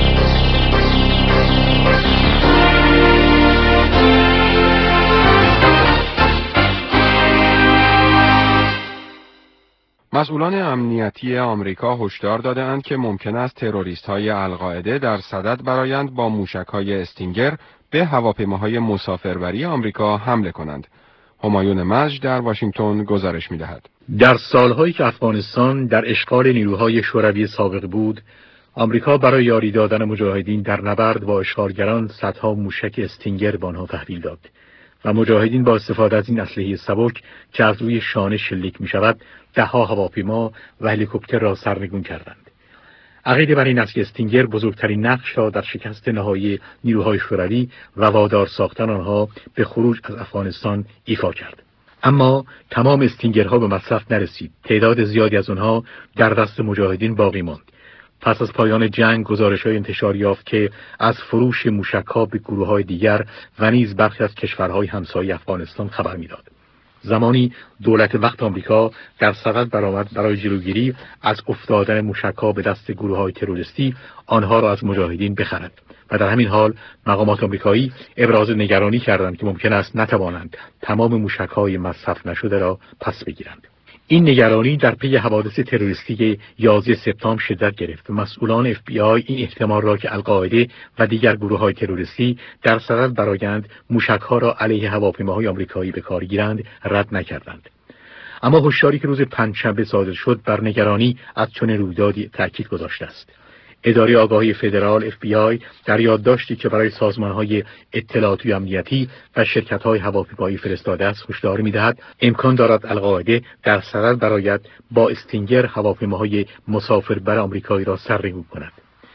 مسئولان امنیتی آمریکا هشدار داده‌اند که ممکن است تروریست‌های القاعده در صدد برآیند با موشک‌های استینگر به هواپیماهای مسافربری آمریکا حمله کنند. همایون مجد در واشنگتن گزارش می‌دهد. در سالهایی که افغانستان در اشغال نیروهای شوروی سابق بود، آمریکا برای یاری دادن مجاهدین در نبرد با اشغالگران صدها موشک استینگر به آنها تحویل داد و مجاهدین با استفاده از این اسلحه سبک که از روی شانه شلیک می‌شود ده‌ها هواپیما و هلیکوپتر را سرنگون کردند. عقیده بر این است که استینگر بزرگترین نقش را در شکست نهایی نیروهای شوروی و وادار ساختن آنها به خروج از افغانستان ایفا کرد. اما تمام استینگرها به مصرف نرسید. تعداد زیادی از آنها در دست مجاهدین باقی ماند. پس از پایان جنگ گزارش‌های انتشار یافت که از فروش موشک‌ها به گروه‌های دیگر و نیز برخی از کشورهای همسایه افغانستان خبر می‌داد. زمانی دولت وقت آمریکا در صدد برآمد برای جلوگیری از افتادن موشک‌ها به دست گروه‌های تروریستی آنها را از مجاهدین بخرد و در همین حال مقامات آمریکایی ابراز نگرانی کردند که ممکن است نتوانند تمام موشک‌های مصرف نشده را پس بگیرند. این نگرانی در پی حوادث تروریستی یازده سپتامبر شدت گرفت و مسئولان اف بی آی این احتمال را که القاعده و دیگر گروه‌های تروریستی در صدد برآیند موشک‌ها را علیه هواپیماهای آمریکایی به کار گیرند رد نکردند. اما هشداری که روز پنجشنبه صادر شد بر نگرانی از چنین رویدادی تأکید گذاشته است. اداره آگاهی فدرال اف بی آی در یادداشتی که برای سازمان‌های اطلاعاتی و امنیتی و شرکت‌های هواپیمایی فرستاده است هشدار می‌دهد امکان دارد القاعده در صدد برآید با استینگر هواپیماهای مسافربر آمریکایی را سرنگون کند.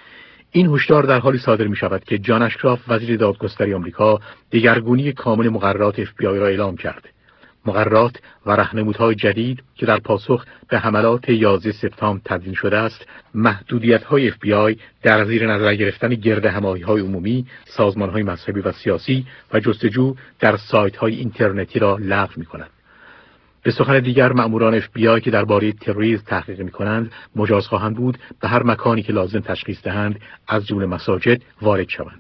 این هشدار در حالی صادر می شود که جان اشکراف وزیر دادگستری آمریکا دگرگونی کامل مقررات اف بی آی را اعلام کرد. مقررات و راهنمودهای جدید که در پاسخ به حملات یازده سپتامبر تدوین شده است، محدودیت‌های اف بی آی در زیر نظر گرفتن گردهمایی‌های عمومی، سازمان‌های مذهبی و سیاسی و جستجو در سایت‌های اینترنتی را لغو می‌کند. به سخن دیگر مأموران اف بی آی که درباره تروریسم تحقیق می‌کنند مجاز خواهند بود به هر مکانی که لازم تشخیص دهند از جمله مساجد وارد شوند.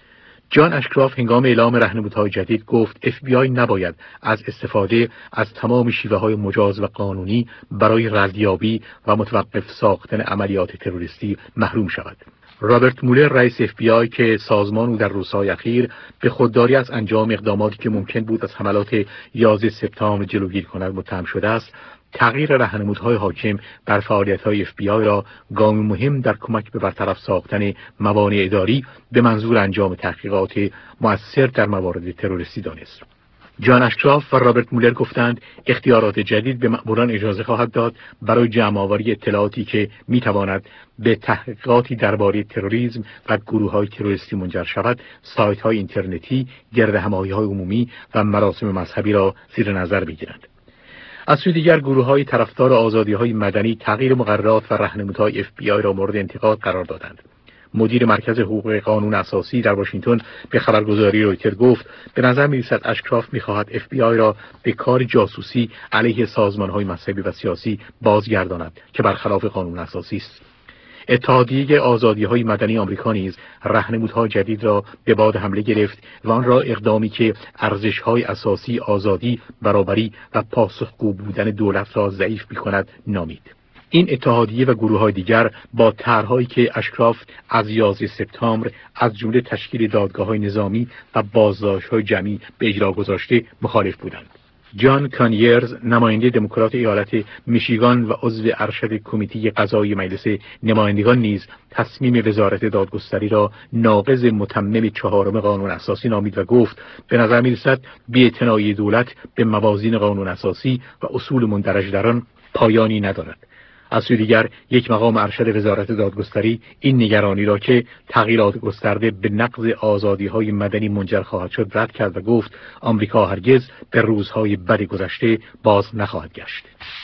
جان اشکراف هنگام اعلام راهنمودهای جدید گفت اف بی آی نباید از استفاده از تمام شیوه‌های مجاز و قانونی برای ردیابی و متوقف ساختن عملیات تروریستی محروم شود. رابرت مولر رئیس اف بی آی که سازمان او در روزهای اخیر به خودداری از انجام اقداماتی که ممکن بود از حملات یازده سپتامبر جلوگیری کند متهم شده است، تغییر راهنمودهای حاکم بر فعالیت‌های اف بی آی را گامی مهم در کمک به برطرف ساختن موانع اداری به منظور انجام تحقیقات مؤثر در موارد تروریستی دانست. جان اشکراف و رابرت مولر گفتند اختیارات جدید به مأموران اجازه خواهد داد برای جمع‌آوری اطلاعاتی که می‌تواند به تحقیقاتی درباره تروریسم و گروه‌های تروریستی منجر شود، سایت‌های اینترنتی، گردهمایی‌های عمومی و مراسم مذهبی را زیر نظر بگیرند. از سوی دیگر گروه‌های طرفدار آزادی‌های مدنی تغییر مقررات و راهنمودهای اف بی آی را مورد انتقاد قرار دادند. مدیر مرکز حقوق قانون اساسی در واشنگتن به خبرگزاری رویتر گفت به نظر می‌رسد اشکراف می‌خواهد اف بی آی را به کار جاسوسی علیه سازمان‌های مذهبی و سیاسی بازگرداند که برخلاف قانون اساسی است. اتحادیه آزادی‌های مدنی آمریکا نیز راهنمودهای جدید را به باد حمله گرفت و آن را اقدامی که ارزش‌های اساسی آزادی، برابری و پاسخگو بودن دولت را ضعیف می‌کند نامید. این اتحادیه و گروه‌های دیگر با طرح‌هایی که اشکراف از یازده سپتامبر از جمله تشکیل دادگاه‌های نظامی و بازداشت‌های جمعی به اجرا گذاشته مخالف بودند. جان کانیرز نماینده دموکرات ایالت میشیگان و عضو ارشد کمیته قضایی مجلس نمایندگان نیز تصمیم وزارت دادگستری را ناقض متمم چهارم قانون اساسی نامید و گفت به نظر می‌رسد بی‌اعتنایی دولت به موازین قانون اساسی و اصول مندرج در آن پایانی ندارد. از سوی دیگر یک مقام ارشد وزارت دادگستری این نگرانی را که تغییرات گسترده به نقض آزادی‌های مدنی منجر خواهد شد رد کرد و گفت آمریکا هرگز به روزهای بد گذشته باز نخواهد گشت.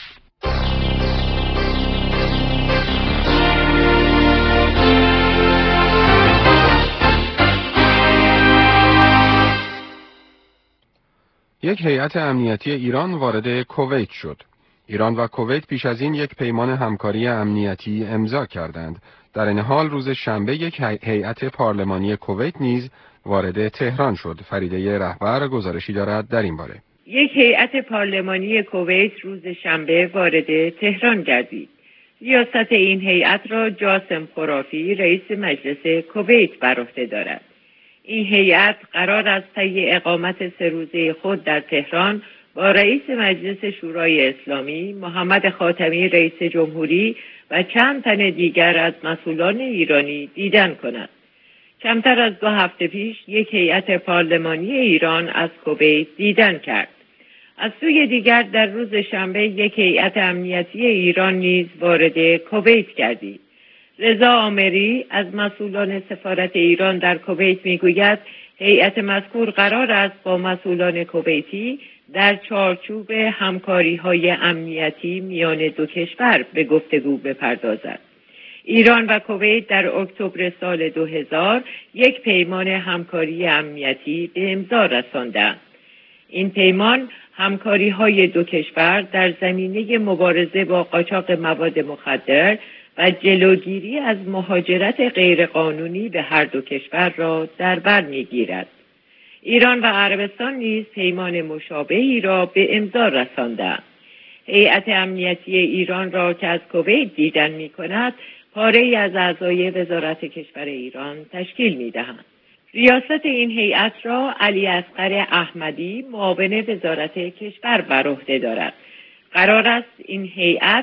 یک هیئت امنیتی ایران وارد کویت شد. ایران و کویت پیش از این یک پیمان همکاری امنیتی امضا کردند. در این حال روز شنبه یک هیئت پارلمانی کویت نیز وارد تهران شد. فریده رهبر گزارشی دارد در این باره. یک هیئت پارلمانی کویت روز شنبه وارد تهران گردید. ریاست این هیئت را جاسم خرافی رئیس مجلس کویت بر عهده دارد. این هیئت قرار است طی اقامت سه روزه خود در تهران با رئیس مجلس شورای اسلامی محمد خاتمی رئیس جمهوری و چند تن دیگر از مسئولان ایرانی دیدن کند. کمتر از دو هفته پیش یک هیئت پارلمانی ایران از کویت دیدن کرد. از سوی دیگر در روز شنبه یک هیئت امنیتی ایران نیز وارد کویت گردید. رضا عامری از مسئولان سفارت ایران در کویت میگوید هیئت مذکور قرار است با مسئولان کویتی در چارچوب همکاری‌های امنیتی میان دو کشور به گفتگو بپردازد. ایران و کویت در اکتبر سال دو هزار یک پیمان همکاری امنیتی به امضا رساندند. این پیمان همکاری‌های دو کشور در زمینه مبارزه با قاچاق مواد مخدر و جلوگیری از مهاجرت غیرقانونی به هر دو کشور را در بر می‌گیرد. ایران و عربستان نیز پیمان مشابهی را به امضا رساندند. هیئت امنیتی ایران را که از کویت دیدن می‌کند، پاره‌ای از اعضای وزارت کشور ایران تشکیل می‌دهند. ریاست این هیئت را علی اصغر احمدی معاون وزارت کشور بر عهده دارد. قرار است این هیئت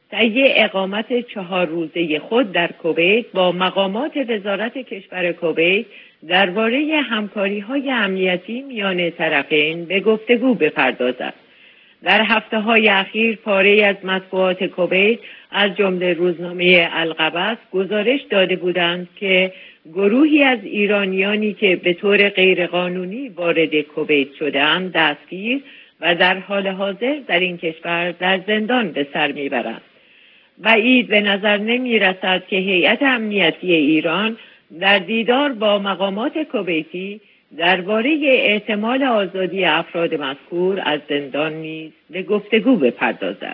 تهیه اقامت چهار روزه خود در کویت با مقامات وزارت کشور کویت درباره همکاری‌های امنیتی میان طرفین به گفتگو بپردازد. در هفته‌های اخیر پاره‌ای از مطبوعات کویت از جمله روزنامه القبس گزارش داده بودند که گروهی از ایرانیانی که به طور غیرقانونی وارد کویت شده‌اند دستگیر و در حال حاضر در این کشور در زندان به سر میبرند. بعید به نظر نمی رسد که هیئت امنیتی ایران در دیدار با مقامات کویتی درباره احتمال آزادی افراد مذکور از زندان نیز به گفتگو بپردازد.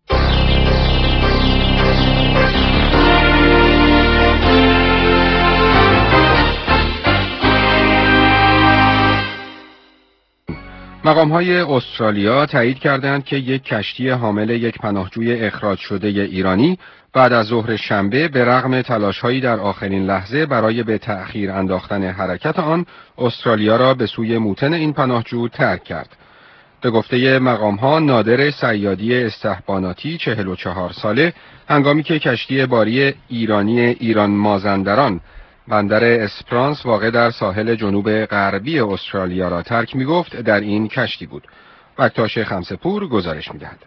مقام‌های استرالیا تایید کردند که یک کشتی حامل یک پناهجوی اخراج شده ایرانی بعد از ظهر شنبه به رغم تلاش‌هایی در آخرین لحظه برای به تأخیر انداختن حرکت آن، استرالیا را به سوی موطن این پناهجو ترک کرد. به گفته مقام‌ها نادر صیادی استحباناتی چهل و چهار ساله هنگامی که کشتی باری ایرانی ایران مازندران بندر اسپرانس واقع در ساحل جنوب غربی استرالیا را ترک می‌گفت در این کشتی بود. بکتاش خمسه‌پور گزارش می‌دهد.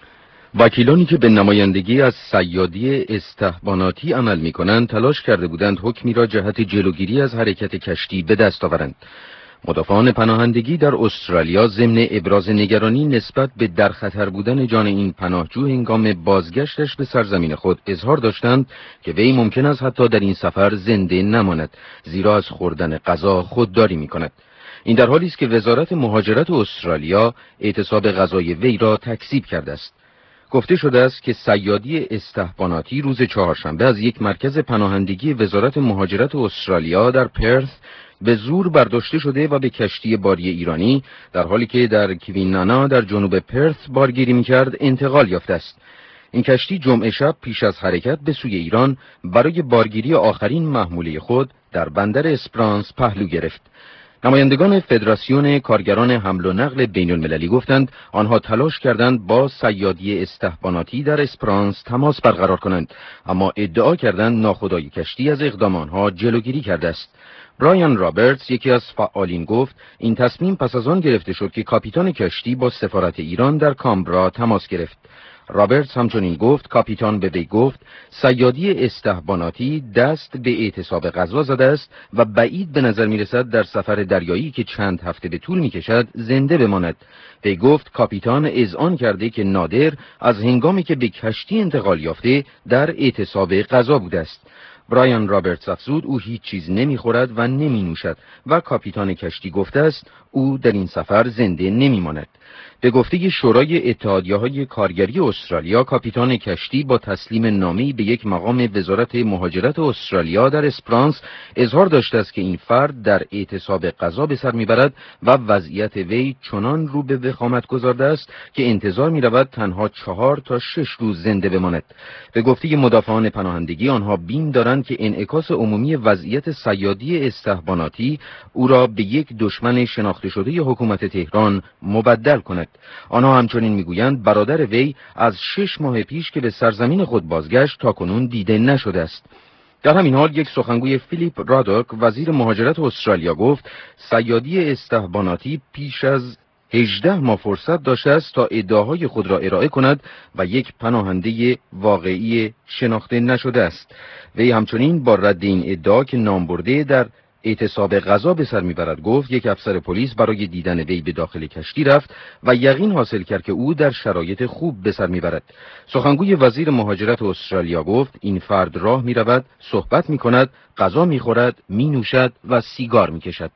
وکیلانی که به نمایندگی از صیادی استحباناتی عمل می‌کنند تلاش کرده بودند حکمی را جهت جلوگیری از حرکت کشتی به دست آورند. مدافعان پناهندگی در استرالیا ضمن ابراز نگرانی نسبت به در خطر بودن جان این پناهجو هنگام بازگشتش به سرزمین خود اظهار داشتند که وی ممکن است حتی در این سفر زنده نماند، زیرا از خوردن غذا خودداری می‌کند. این در حالی است که وزارت مهاجرت استرالیا اعتصاب غذای وی را تکذیب کرده است. گفته شده است که صیادی استحباناتی روز چهارشنبه از یک مرکز پناهندگی وزارت مهاجرت استرالیا در پرث به زور برداشته شده و به کشتی باری ایرانی در حالی که در کوینانا در جنوب پرث بارگیری می‌کرد انتقال یافته است. این کشتی جمعه شب پیش از حرکت به سوی ایران برای بارگیری آخرین محموله خود در بندر اسپرانس پهلو گرفت. نمایندگان فدراسیون کارگران حمل و نقل بین المللی گفتند آنها تلاش کردند با صیادی استحباناتی در اسپرانس تماس برقرار کنند، اما ادعا کردند ناخدای کشتی از اقدام آنها جلوگیری کرده است. برایان رابرتس یکی از فعالین گفت این تصمیم پس از آن گرفته شد که کاپیتان کشتی با سفارت ایران در کامبرا تماس گرفت. رابرتس همچنین گفت کاپیتان به وی گفت صیادی استحباناتی دست به اعتصاب غذا زده است و بعید به نظر می رسد در سفر دریایی که چند هفته به طول می کشد زنده بماند. وی گفت کاپیتان اذعان کرده که نادر از هنگامی که به کشتی انتقال یافته در اعتصاب غذا بوده است. برایان رابرتس افزود او هیچ چیز نمیخورد و نمی نوشد و کاپیتان کشتی گفته است او در این سفر زنده نمی ماند. به گفته شورای اتحادیه‌های کارگری استرالیا، کاپیتان کشتی با تسلیم نامه‌ای به یک مقام وزارت مهاجرت استرالیا در اسپرانس اظهار داشته است که این فرد در اعتصاب غذا به سر میبرد و وضعیت وی چنان رو به وخامت گذارده است که انتظار می‌رود تنها چهار تا شش روز زنده بماند. به گفته مدافعان پناهندگی آنها بیم دارند که انعکاس عمومی وضعیت صیادی استحباناتی او را به یک دشمن شناخته شده حکومت تهران مبدل کند. آنها همچنین میگویند برادر وی از شش ماه پیش که به سرزمین خود بازگشت تاکنون دیده نشده است. در همین حال یک سخنگوی فیلیپ رادوک وزیر مهاجرت استرالیا گفت صیادی استحباناتی پیش از هجده ماه فرصت داشته است تا ادعاهای خود را ارائه کند و یک پناهنده واقعی شناخته نشده است. وی همچنین با رد این ادعا که نامبرده در اعتصاب غذا به سر میبرد گفت یک افسر پلیس برای دیدن وی به داخل کشتی رفت و یقین حاصل کرد که او در شرایط خوب به سر میبرد. سخنگوی وزیر مهاجرت استرالیا گفت این فرد راه میرود، صحبت میکند، غذا میخورد، مینوشد و سیگار میکشد.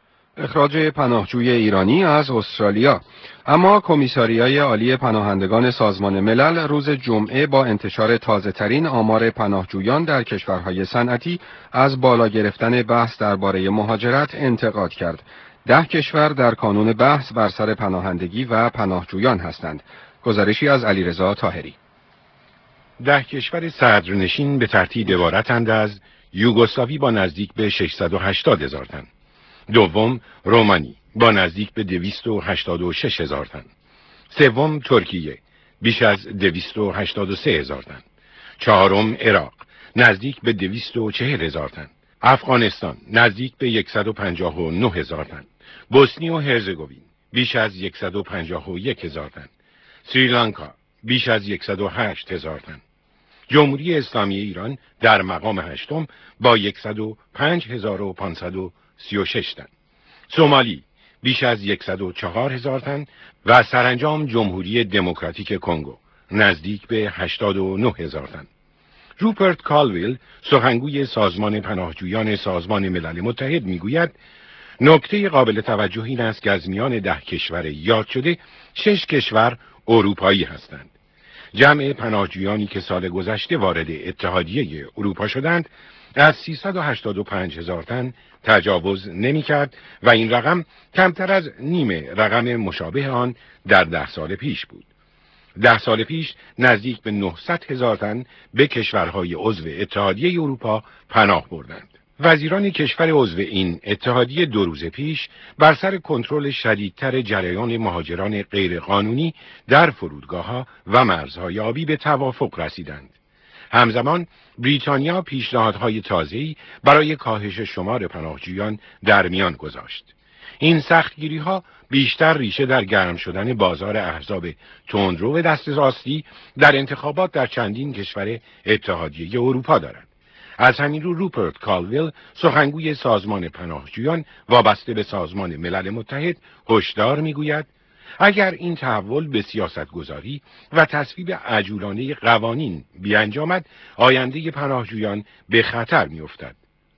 اخراج پناهجوی ایرانی از استرالیا. اما کمیساریای عالی پناهندگان سازمان ملل روز جمعه با انتشار تازه‌ترین آمار پناهجویان در کشورهای صنعتی از بالا گرفتن بحث درباره مهاجرت انتقاد کرد. ده کشور در کانون بحث بر سر پناهندگی و پناهجویان هستند. گزارشی از علیرضا طاهری. ده کشور صدرنشین به ترتیب عبارتند از یوگسلاوی با نزدیک به ششصد و هشتاد هزار تن، دوم رومانی با نزدیک به دویست و هشتاد و شش هزار تن، سوم ترکیه بیش از دویست و هشتاد و سه هزار تن. چهارم عراق نزدیک به دویست و چهل هزار تن. افغانستان نزدیک به صد و پنجاه و نه هزار تن. بوسنی و هرزگوین بیش از صد و پنجاه و یک هزار تن. سریلانکا بیش از صد و هشت هزار تن. جمهوری اسلامی ایران در مقام هشتم با صد و پنج هزار و پانصد و سی و شش تن. سومالی بیش از صد و چهار هزار تن و سرانجام جمهوری دموکراتیک کنگو نزدیک به هشتاد و نه هزار تن. روپرت کالویل سخنگوی سازمان پناهجویان سازمان ملل متحد میگوید نکته قابل توجه این است که از میان ده کشور یاد شده شش کشور اروپایی هستند. جمع پناهجویانی که سال گذشته وارد اتحادیه اروپا شدند از سیصد و هشتاد و پنج هزار تن تجاوز نمی کرد و این رقم کمتر از نیم رقم مشابه آن در ده سال پیش بود. ده سال پیش نزدیک به نهصد هزار تن به کشورهای عضو اتحادیه اروپا پناه بردند. وزیران کشور عضو این اتحادیه دو روز پیش بر سر کنترل شدیدتر جریان مهاجران غیرقانونی در فرودگاه‌ها و مرزهای آبی به توافق رسیدند. همزمان بریتانیا پیشنهادهای تازه‌ای برای کاهش شمار پناهجویان در میان گذاشت. این سختگیری‌ها بیشتر ریشه در گرم شدن بازار احزاب تندرو دست راستی در انتخابات در چندین کشور اتحادیه اروپا دارد. از همین رو روپرت کالویل سخنگوی سازمان پناهجویان وابسته به سازمان ملل متحد هشدار میگوید اگر این تحول به سیاستگذاری و تصویب عجولانه قوانین بیانجامد آینده پناهجویان به خطر میافتد.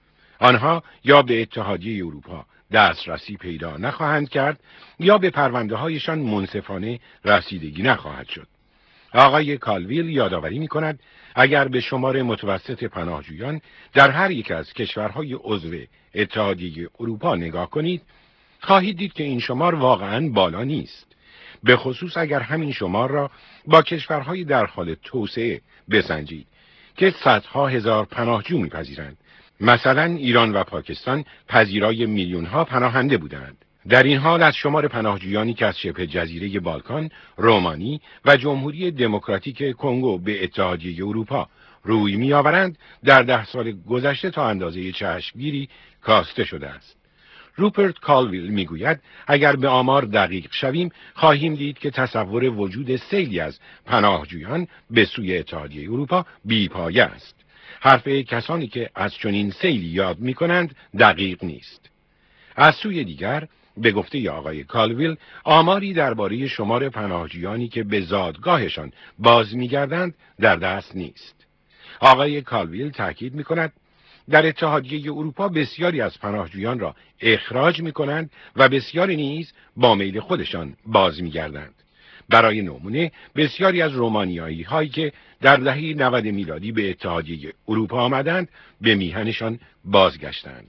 آنها یا به اتحادیه اروپا دسترسی پیدا نخواهند کرد یا به پرونده هایشان منصفانه رسیدگی نخواهد شد. آقای کالویل یادآوری می کند اگر به شمار متوسط پناهجویان در هر یک از کشورهای عضو اتحادیه اروپا نگاه کنید خواهید دید که این شمار واقعاً بالا نیست. به خصوص اگر همین شمار را با کشورهای در حال توسعه بسنجید که صدها هزار پناهجو می‌پذیرند. مثلا ایران و پاکستان پذیرای میلیون‌ها پناهنده بودند. در این حال از شمار پناهجویانی که از شبه جزیره بالکان، رومانی و جمهوری دموکراتیک کنگو به اتحادیه اروپا روی می‌آورند در ده سال گذشته تا اندازه چشمگیری کاسته شده است. روپرت کالویل میگوید اگر به آمار دقیق شویم خواهیم دید که تصور وجود سیلی از پناهجویان به سوی اتحادیه اروپا بی‌پایه است. حرف کسانی که از چنین سیلی یاد می‌کنند دقیق نیست. از سوی دیگر به گفته آقای کالویل آماری درباره شمار پناهجویانی که به زادگاهشان باز می‌گردند در دست نیست. آقای کالویل تاکید می‌کند در اتحادیه اروپا بسیاری از پناهجویان را اخراج می‌کنند و بسیاری نیز با میل خودشان باز می‌گردند. برای نمونه بسیاری از رومانیایی هایی که در دهه نود میلادی به اتحادیه اروپا آمدند به میهنشان بازگشتند.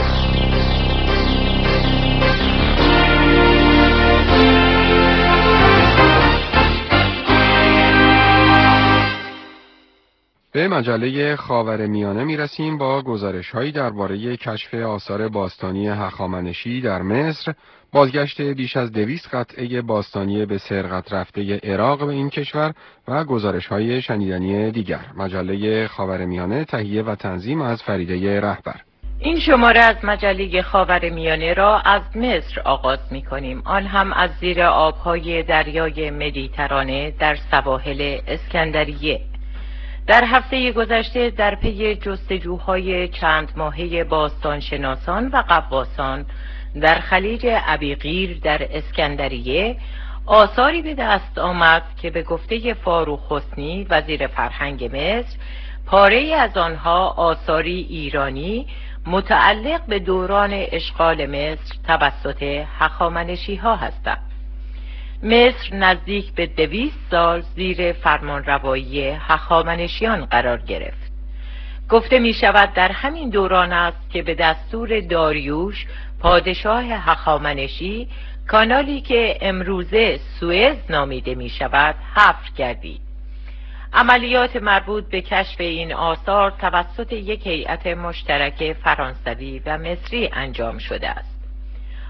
به مجله خاورمیانه میرسیم با گزارش‌هایی درباره کشف آثار باستانی هخامنشی در مصر، بازگشت بیش از دویست قطعه باستانی به سرقت رفته عراق به این کشور و گزارش‌های شنیدنی دیگر. مجله خاورمیانه تهیه و تنظیم از فریده رهبر. این شماره از مجله خاورمیانه را از مصر آغاز می‌کنیم، آن هم از زیر آب‌های دریای مدیترانه در سواحل اسکندریه. در هفته گذشته در پی جستجوهای چند ماهه باستانشناسان و غواصان در خلیج عبیقیر در اسکندریه آثاری به دست آمد که به گفته فاروق حسنی وزیر فرهنگ مصر پاره‌ای از آنها آثاری ایرانی متعلق به دوران اشغال مصر توسط هخامنشی‌ها هستند. مصر نزدیک به دویست سال زیر فرمانروایی هخامنشیان قرار گرفت. گفته می شود در همین دوران است که به دستور داریوش پادشاه هخامنشی کانالی که امروزه سوئز نامیده می شود حفر گردید. عملیات مربوط به کشف این آثار توسط یک هیئت مشترک فرانسوی و مصری انجام شده است.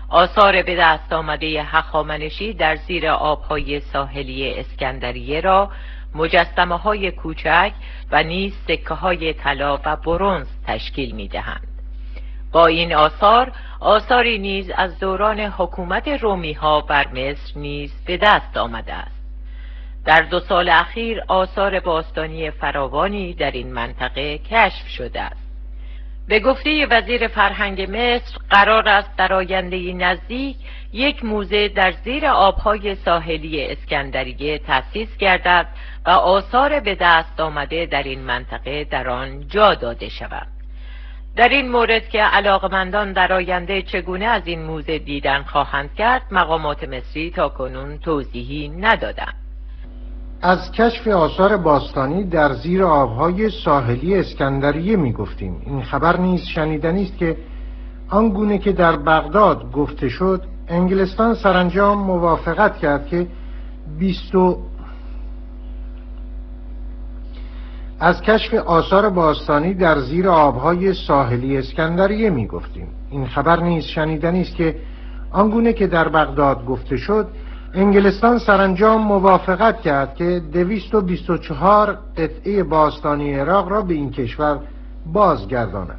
آثار به دست آمده هخامنشی در زیر آبهای ساحلی اسکندریه را مجسمه های کوچک و نیز سکه های طلا و برنز تشکیل می دهند. با این آثار، آثاری نیز از دوران حکومت رومی ها بر مصر نیز به دست آمده است. در دو سال اخیر آثار باستانی فراوانی در این منطقه کشف شده است. به گفته وزیر فرهنگ مصر قرار است در آینده نزدیک یک موزه در زیر آبهای ساحلی اسکندریه تأسیس گردد و آثار به دست آمده در این منطقه در آن جا داده شود. در این مورد که علاقمندان در آینده چگونه از این موزه دیدن خواهند کرد، مقامات مصری تاکنون توضیحی ندادند. از کشف آثار باستانی در زیر آبهای ساحلی اسکندریه می گفتیم. این خبر نیز شنیدنی است که آنگونه که در بغداد گفته شد، انگلستان سرانجام موافقت کرد که بیست از کشف آثار باستانی در زیر آبهای ساحلی اسکندریه می گفتیم. این خبر نیز شنیدنی است که آنگونه که در بغداد گفته شد، انگلستان سرانجام موافقت کرد که دویست و بیست و چهار قطعه باستانی عراق را به این کشور بازگرداند.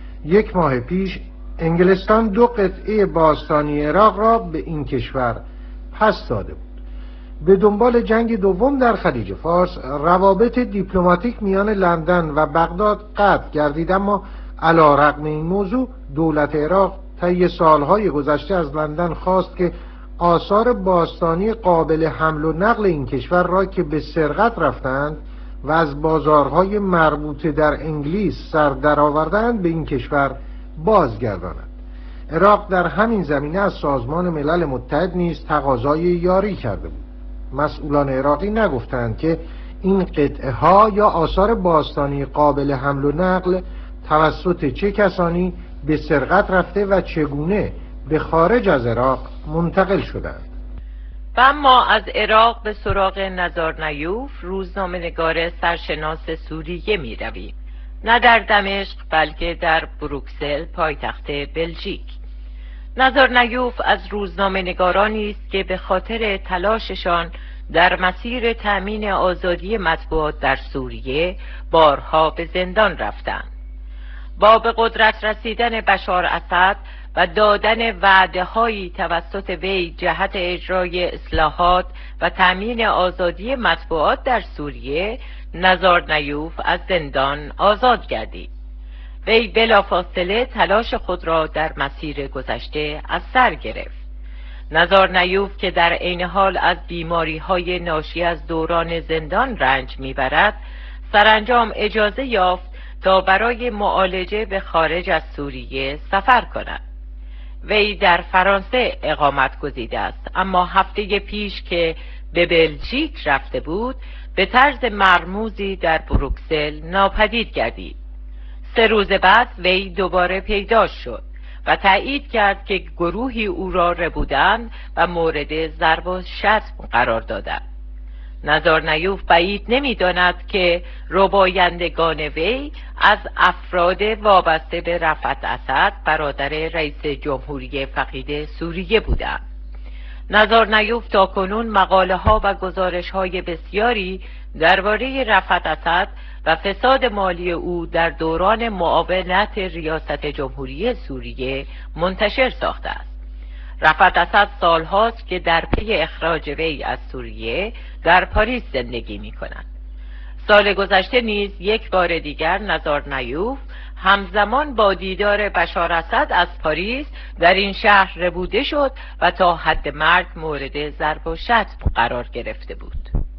یک ماه پیش انگلستان دو قطعه باستانی عراق را به این کشور پس داده بود. به دنبال جنگ دوم در خلیج فارس، روابط دیپلماتیک میان لندن و بغداد قطع گردید، اما علی‌رغم این موضوع دولت عراق طی سالهای گذشته از لندن خواست که آثار باستانی قابل حمل و نقل این کشور را که به سرقت رفتند و از بازارهای مربوطه در انگلیس سر درآوردند به این کشور بازگرداند. عراق در همین زمینه از سازمان ملل متحد نیز تقاضای یاری کرده بود. مسئولان عراقی نگفتند که این قطعه ها یا آثار باستانی قابل حمل و نقل توسط چه کسانی به سرقت رفته و چگونه به خارج از عراق منتقل شدند. و اما از عراق به سراغ نزار نیوف، روزنامه‌نگار سرشناس سوریه می رویم. نه در دمشق بلکه در بروکسل، پایتخت بلژیک. نزار نیوف از روزنامه‌نگارانی است که به خاطر تلاششان در مسیر تأمین آزادی مطبوعات در سوریه بارها به زندان رفتند. با به قدرت رسیدن بشار اسد و دادن وعده‌هایی توسط وی جهت اجرای اصلاحات و تأمین آزادی مطبوعات در سوریه، نزار نیوف از زندان آزاد گردید. وی بلافاصله تلاش خود را در مسیر گذشته از سر گرفت. نزار نیوف که در عین حال از بیماری‌های ناشی از دوران زندان رنج می‌برد، سرانجام اجازه یافت تا برای معالجه به خارج از سوریه سفر کند. وی در فرانسه اقامت گزیده است، اما هفته پیش که به بلژیک رفته بود به طرز مرموزی در بروکسل ناپدید گردید. سه روز بعد وی دوباره پیدا شد و تایید کرد که گروهی او را ربودند و مورد ضرب و شتم قرار دادند. نزار نیوف بعید نمی‌داند که ربایندگان وی از افراد وابسته به رفعت اسد، برادر رئیس جمهوری فقید سوریه بودند. نزار نیوف تاکنون مقاله ها و گزارش های بسیاری درباره رفعت اسد و فساد مالی او در دوران معاونت ریاست جمهوری سوریه منتشر ساخته است. رفعت اسد سالهاست که در پی اخراج وی از سوریه در پاریس زندگی می کند. سال گذشته نیز یک بار دیگر نزار نیوف همزمان با دیدار بشار اسد از پاریس در این شهر ربوده شد و تا حد مرگ مورد ضرب و شتم قرار گرفته بود.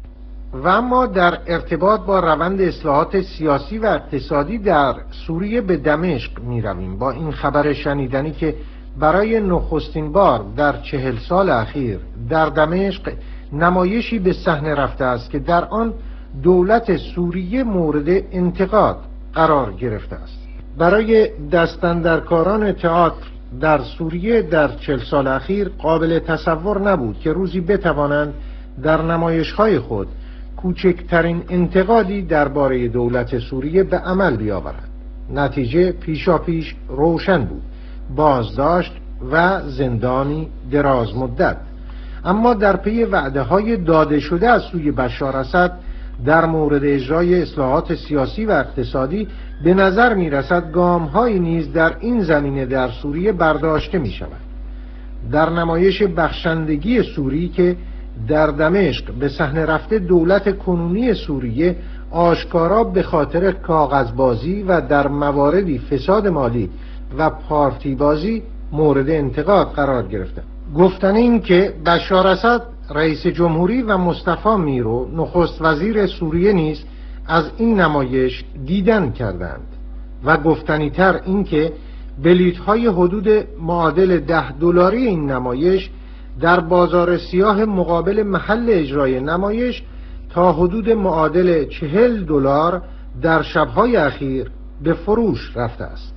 و اما در ارتباط با روند اصلاحات سیاسی و اقتصادی در سوریه به دمشق می رویم با این خبر شنیدنی که برای نخستین بار در چهل سال اخیر در دمشق نمایشی به صحنه رفته است که در آن دولت سوریه مورد انتقاد قرار گرفته است. برای دستاندرکاران تئاتر در سوریه در چهل سال اخیر قابل تصور نبود که روزی بتوانند در نمایش‌های خود کوچکترین انتقادی درباره دولت سوریه به عمل بیاورند. نتیجه پیشاپیش روشن بود: بازداشت و زندانی دراز مدت. اما در پی وعده های داده شده از سوی بشار اسد در مورد اجرای اصلاحات سیاسی و اقتصادی به نظر می رسد گام های نیز در این زمینه در سوریه برداشته می شود. در نمایش بخشندگی سوری که در دمشق به صحنه رفته، دولت کنونی سوریه آشکارا به خاطر کاغذبازی و در مواردی فساد مالی و پارتی بازی مورد انتقاد قرار گرفته. گفتن این که بشار اسد رئیس جمهوری و مصطفی میرو نخست وزیر سوریه نیز از این نمایش دیدن کردند و گفتنی تر این که بلیط های حدود معادل ده دلاری این نمایش در بازار سیاه مقابل محل اجرای نمایش تا حدود معادل چهل دلار در شبهای اخیر به فروش رفته است.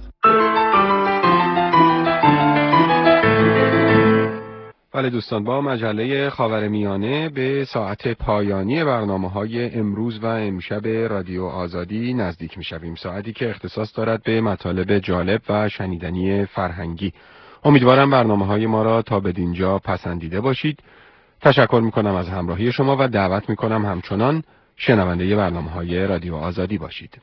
بله دوستان، با مجله خاورمیانه به ساعت پایانی برنامه‌های امروز و امشب رادیو آزادی نزدیک می‌شویم. ساعتی که اختصاص دارد به مطالب جالب و شنیدنی فرهنگی. امیدوارم برنامه‌های ما را تا بدینجا پسندیده باشید. تشکر می‌کنم از همراهی شما و دعوت می‌کنم همچنان شنونده برنامه‌های رادیو آزادی باشید.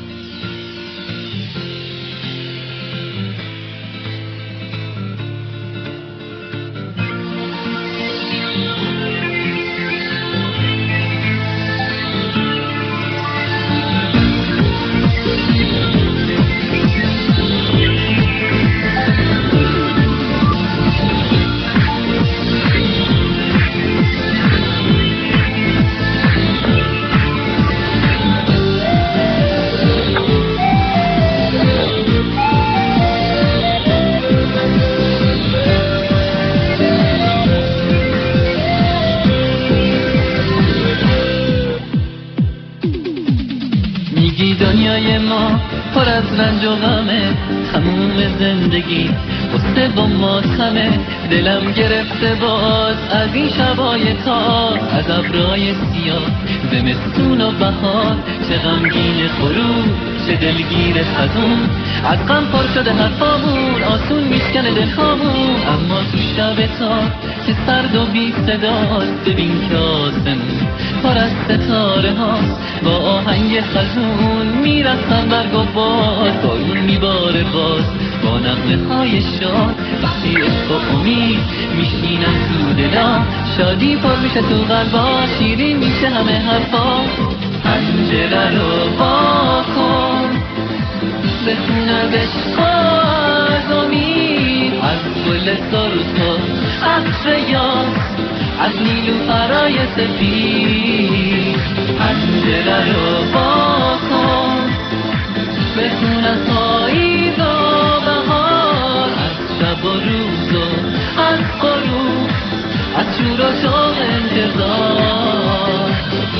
دنیای ما پر از رنج و غمه، تموم زندگی قصه و ماتمه. دلم گرفته باز از این شبای تار، از ابرای سیاه زمستون و بهار. چه غمگین غروب، چه دلگیر خزون، از غم پر شده حرفامون، آسون میشکنه دلهامون. اما تو شب تار که سرد و بی صداست، ببین که آسمون پر از ستاره هاست. با آهنگ خزون میرسن برگ و باد، بارون میباره باز با نغمه های شاد. وقتی عشق و امید میشینن تو دلا، شادی پر میشه تو قلبا، شیرین میشه همه حرفا. پنجره رو وا کن، بخونه عشق از امید، از گل سرخ عطر یاس، از نیلوفرای سفید. پنجره رو وا کن، بخون از پاییز و بهار، از شب و روز و از غروب، از شور و شوق انتظار.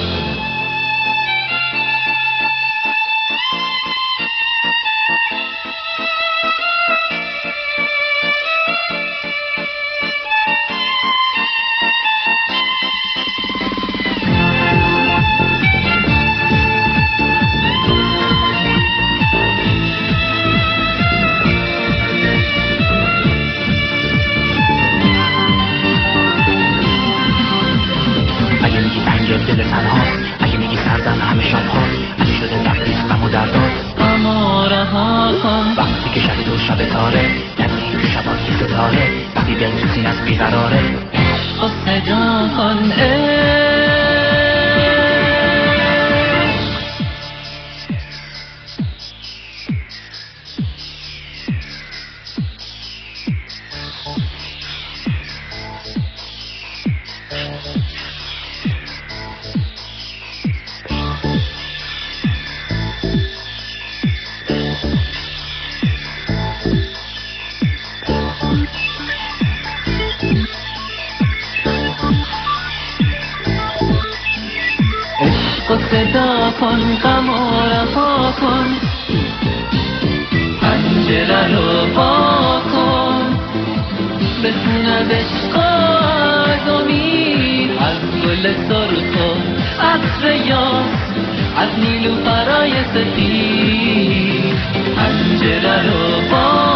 دل تنهاست، اگه میگی سردم همه شب هاست، اگه شده وقتی غم و درداست. اما رها کن وقتی که شب دو شب تاره، یعنی تو شبان که ستاره، وقتی دل تو سین از بیقراره. عشق و صدا کن صدا کن، غم و رها کن. پنجره رو وا کن، بخون از عشق از امید، از گل سرخ و عطر یاس، از نیلوفرای سفید. پنجره رو وا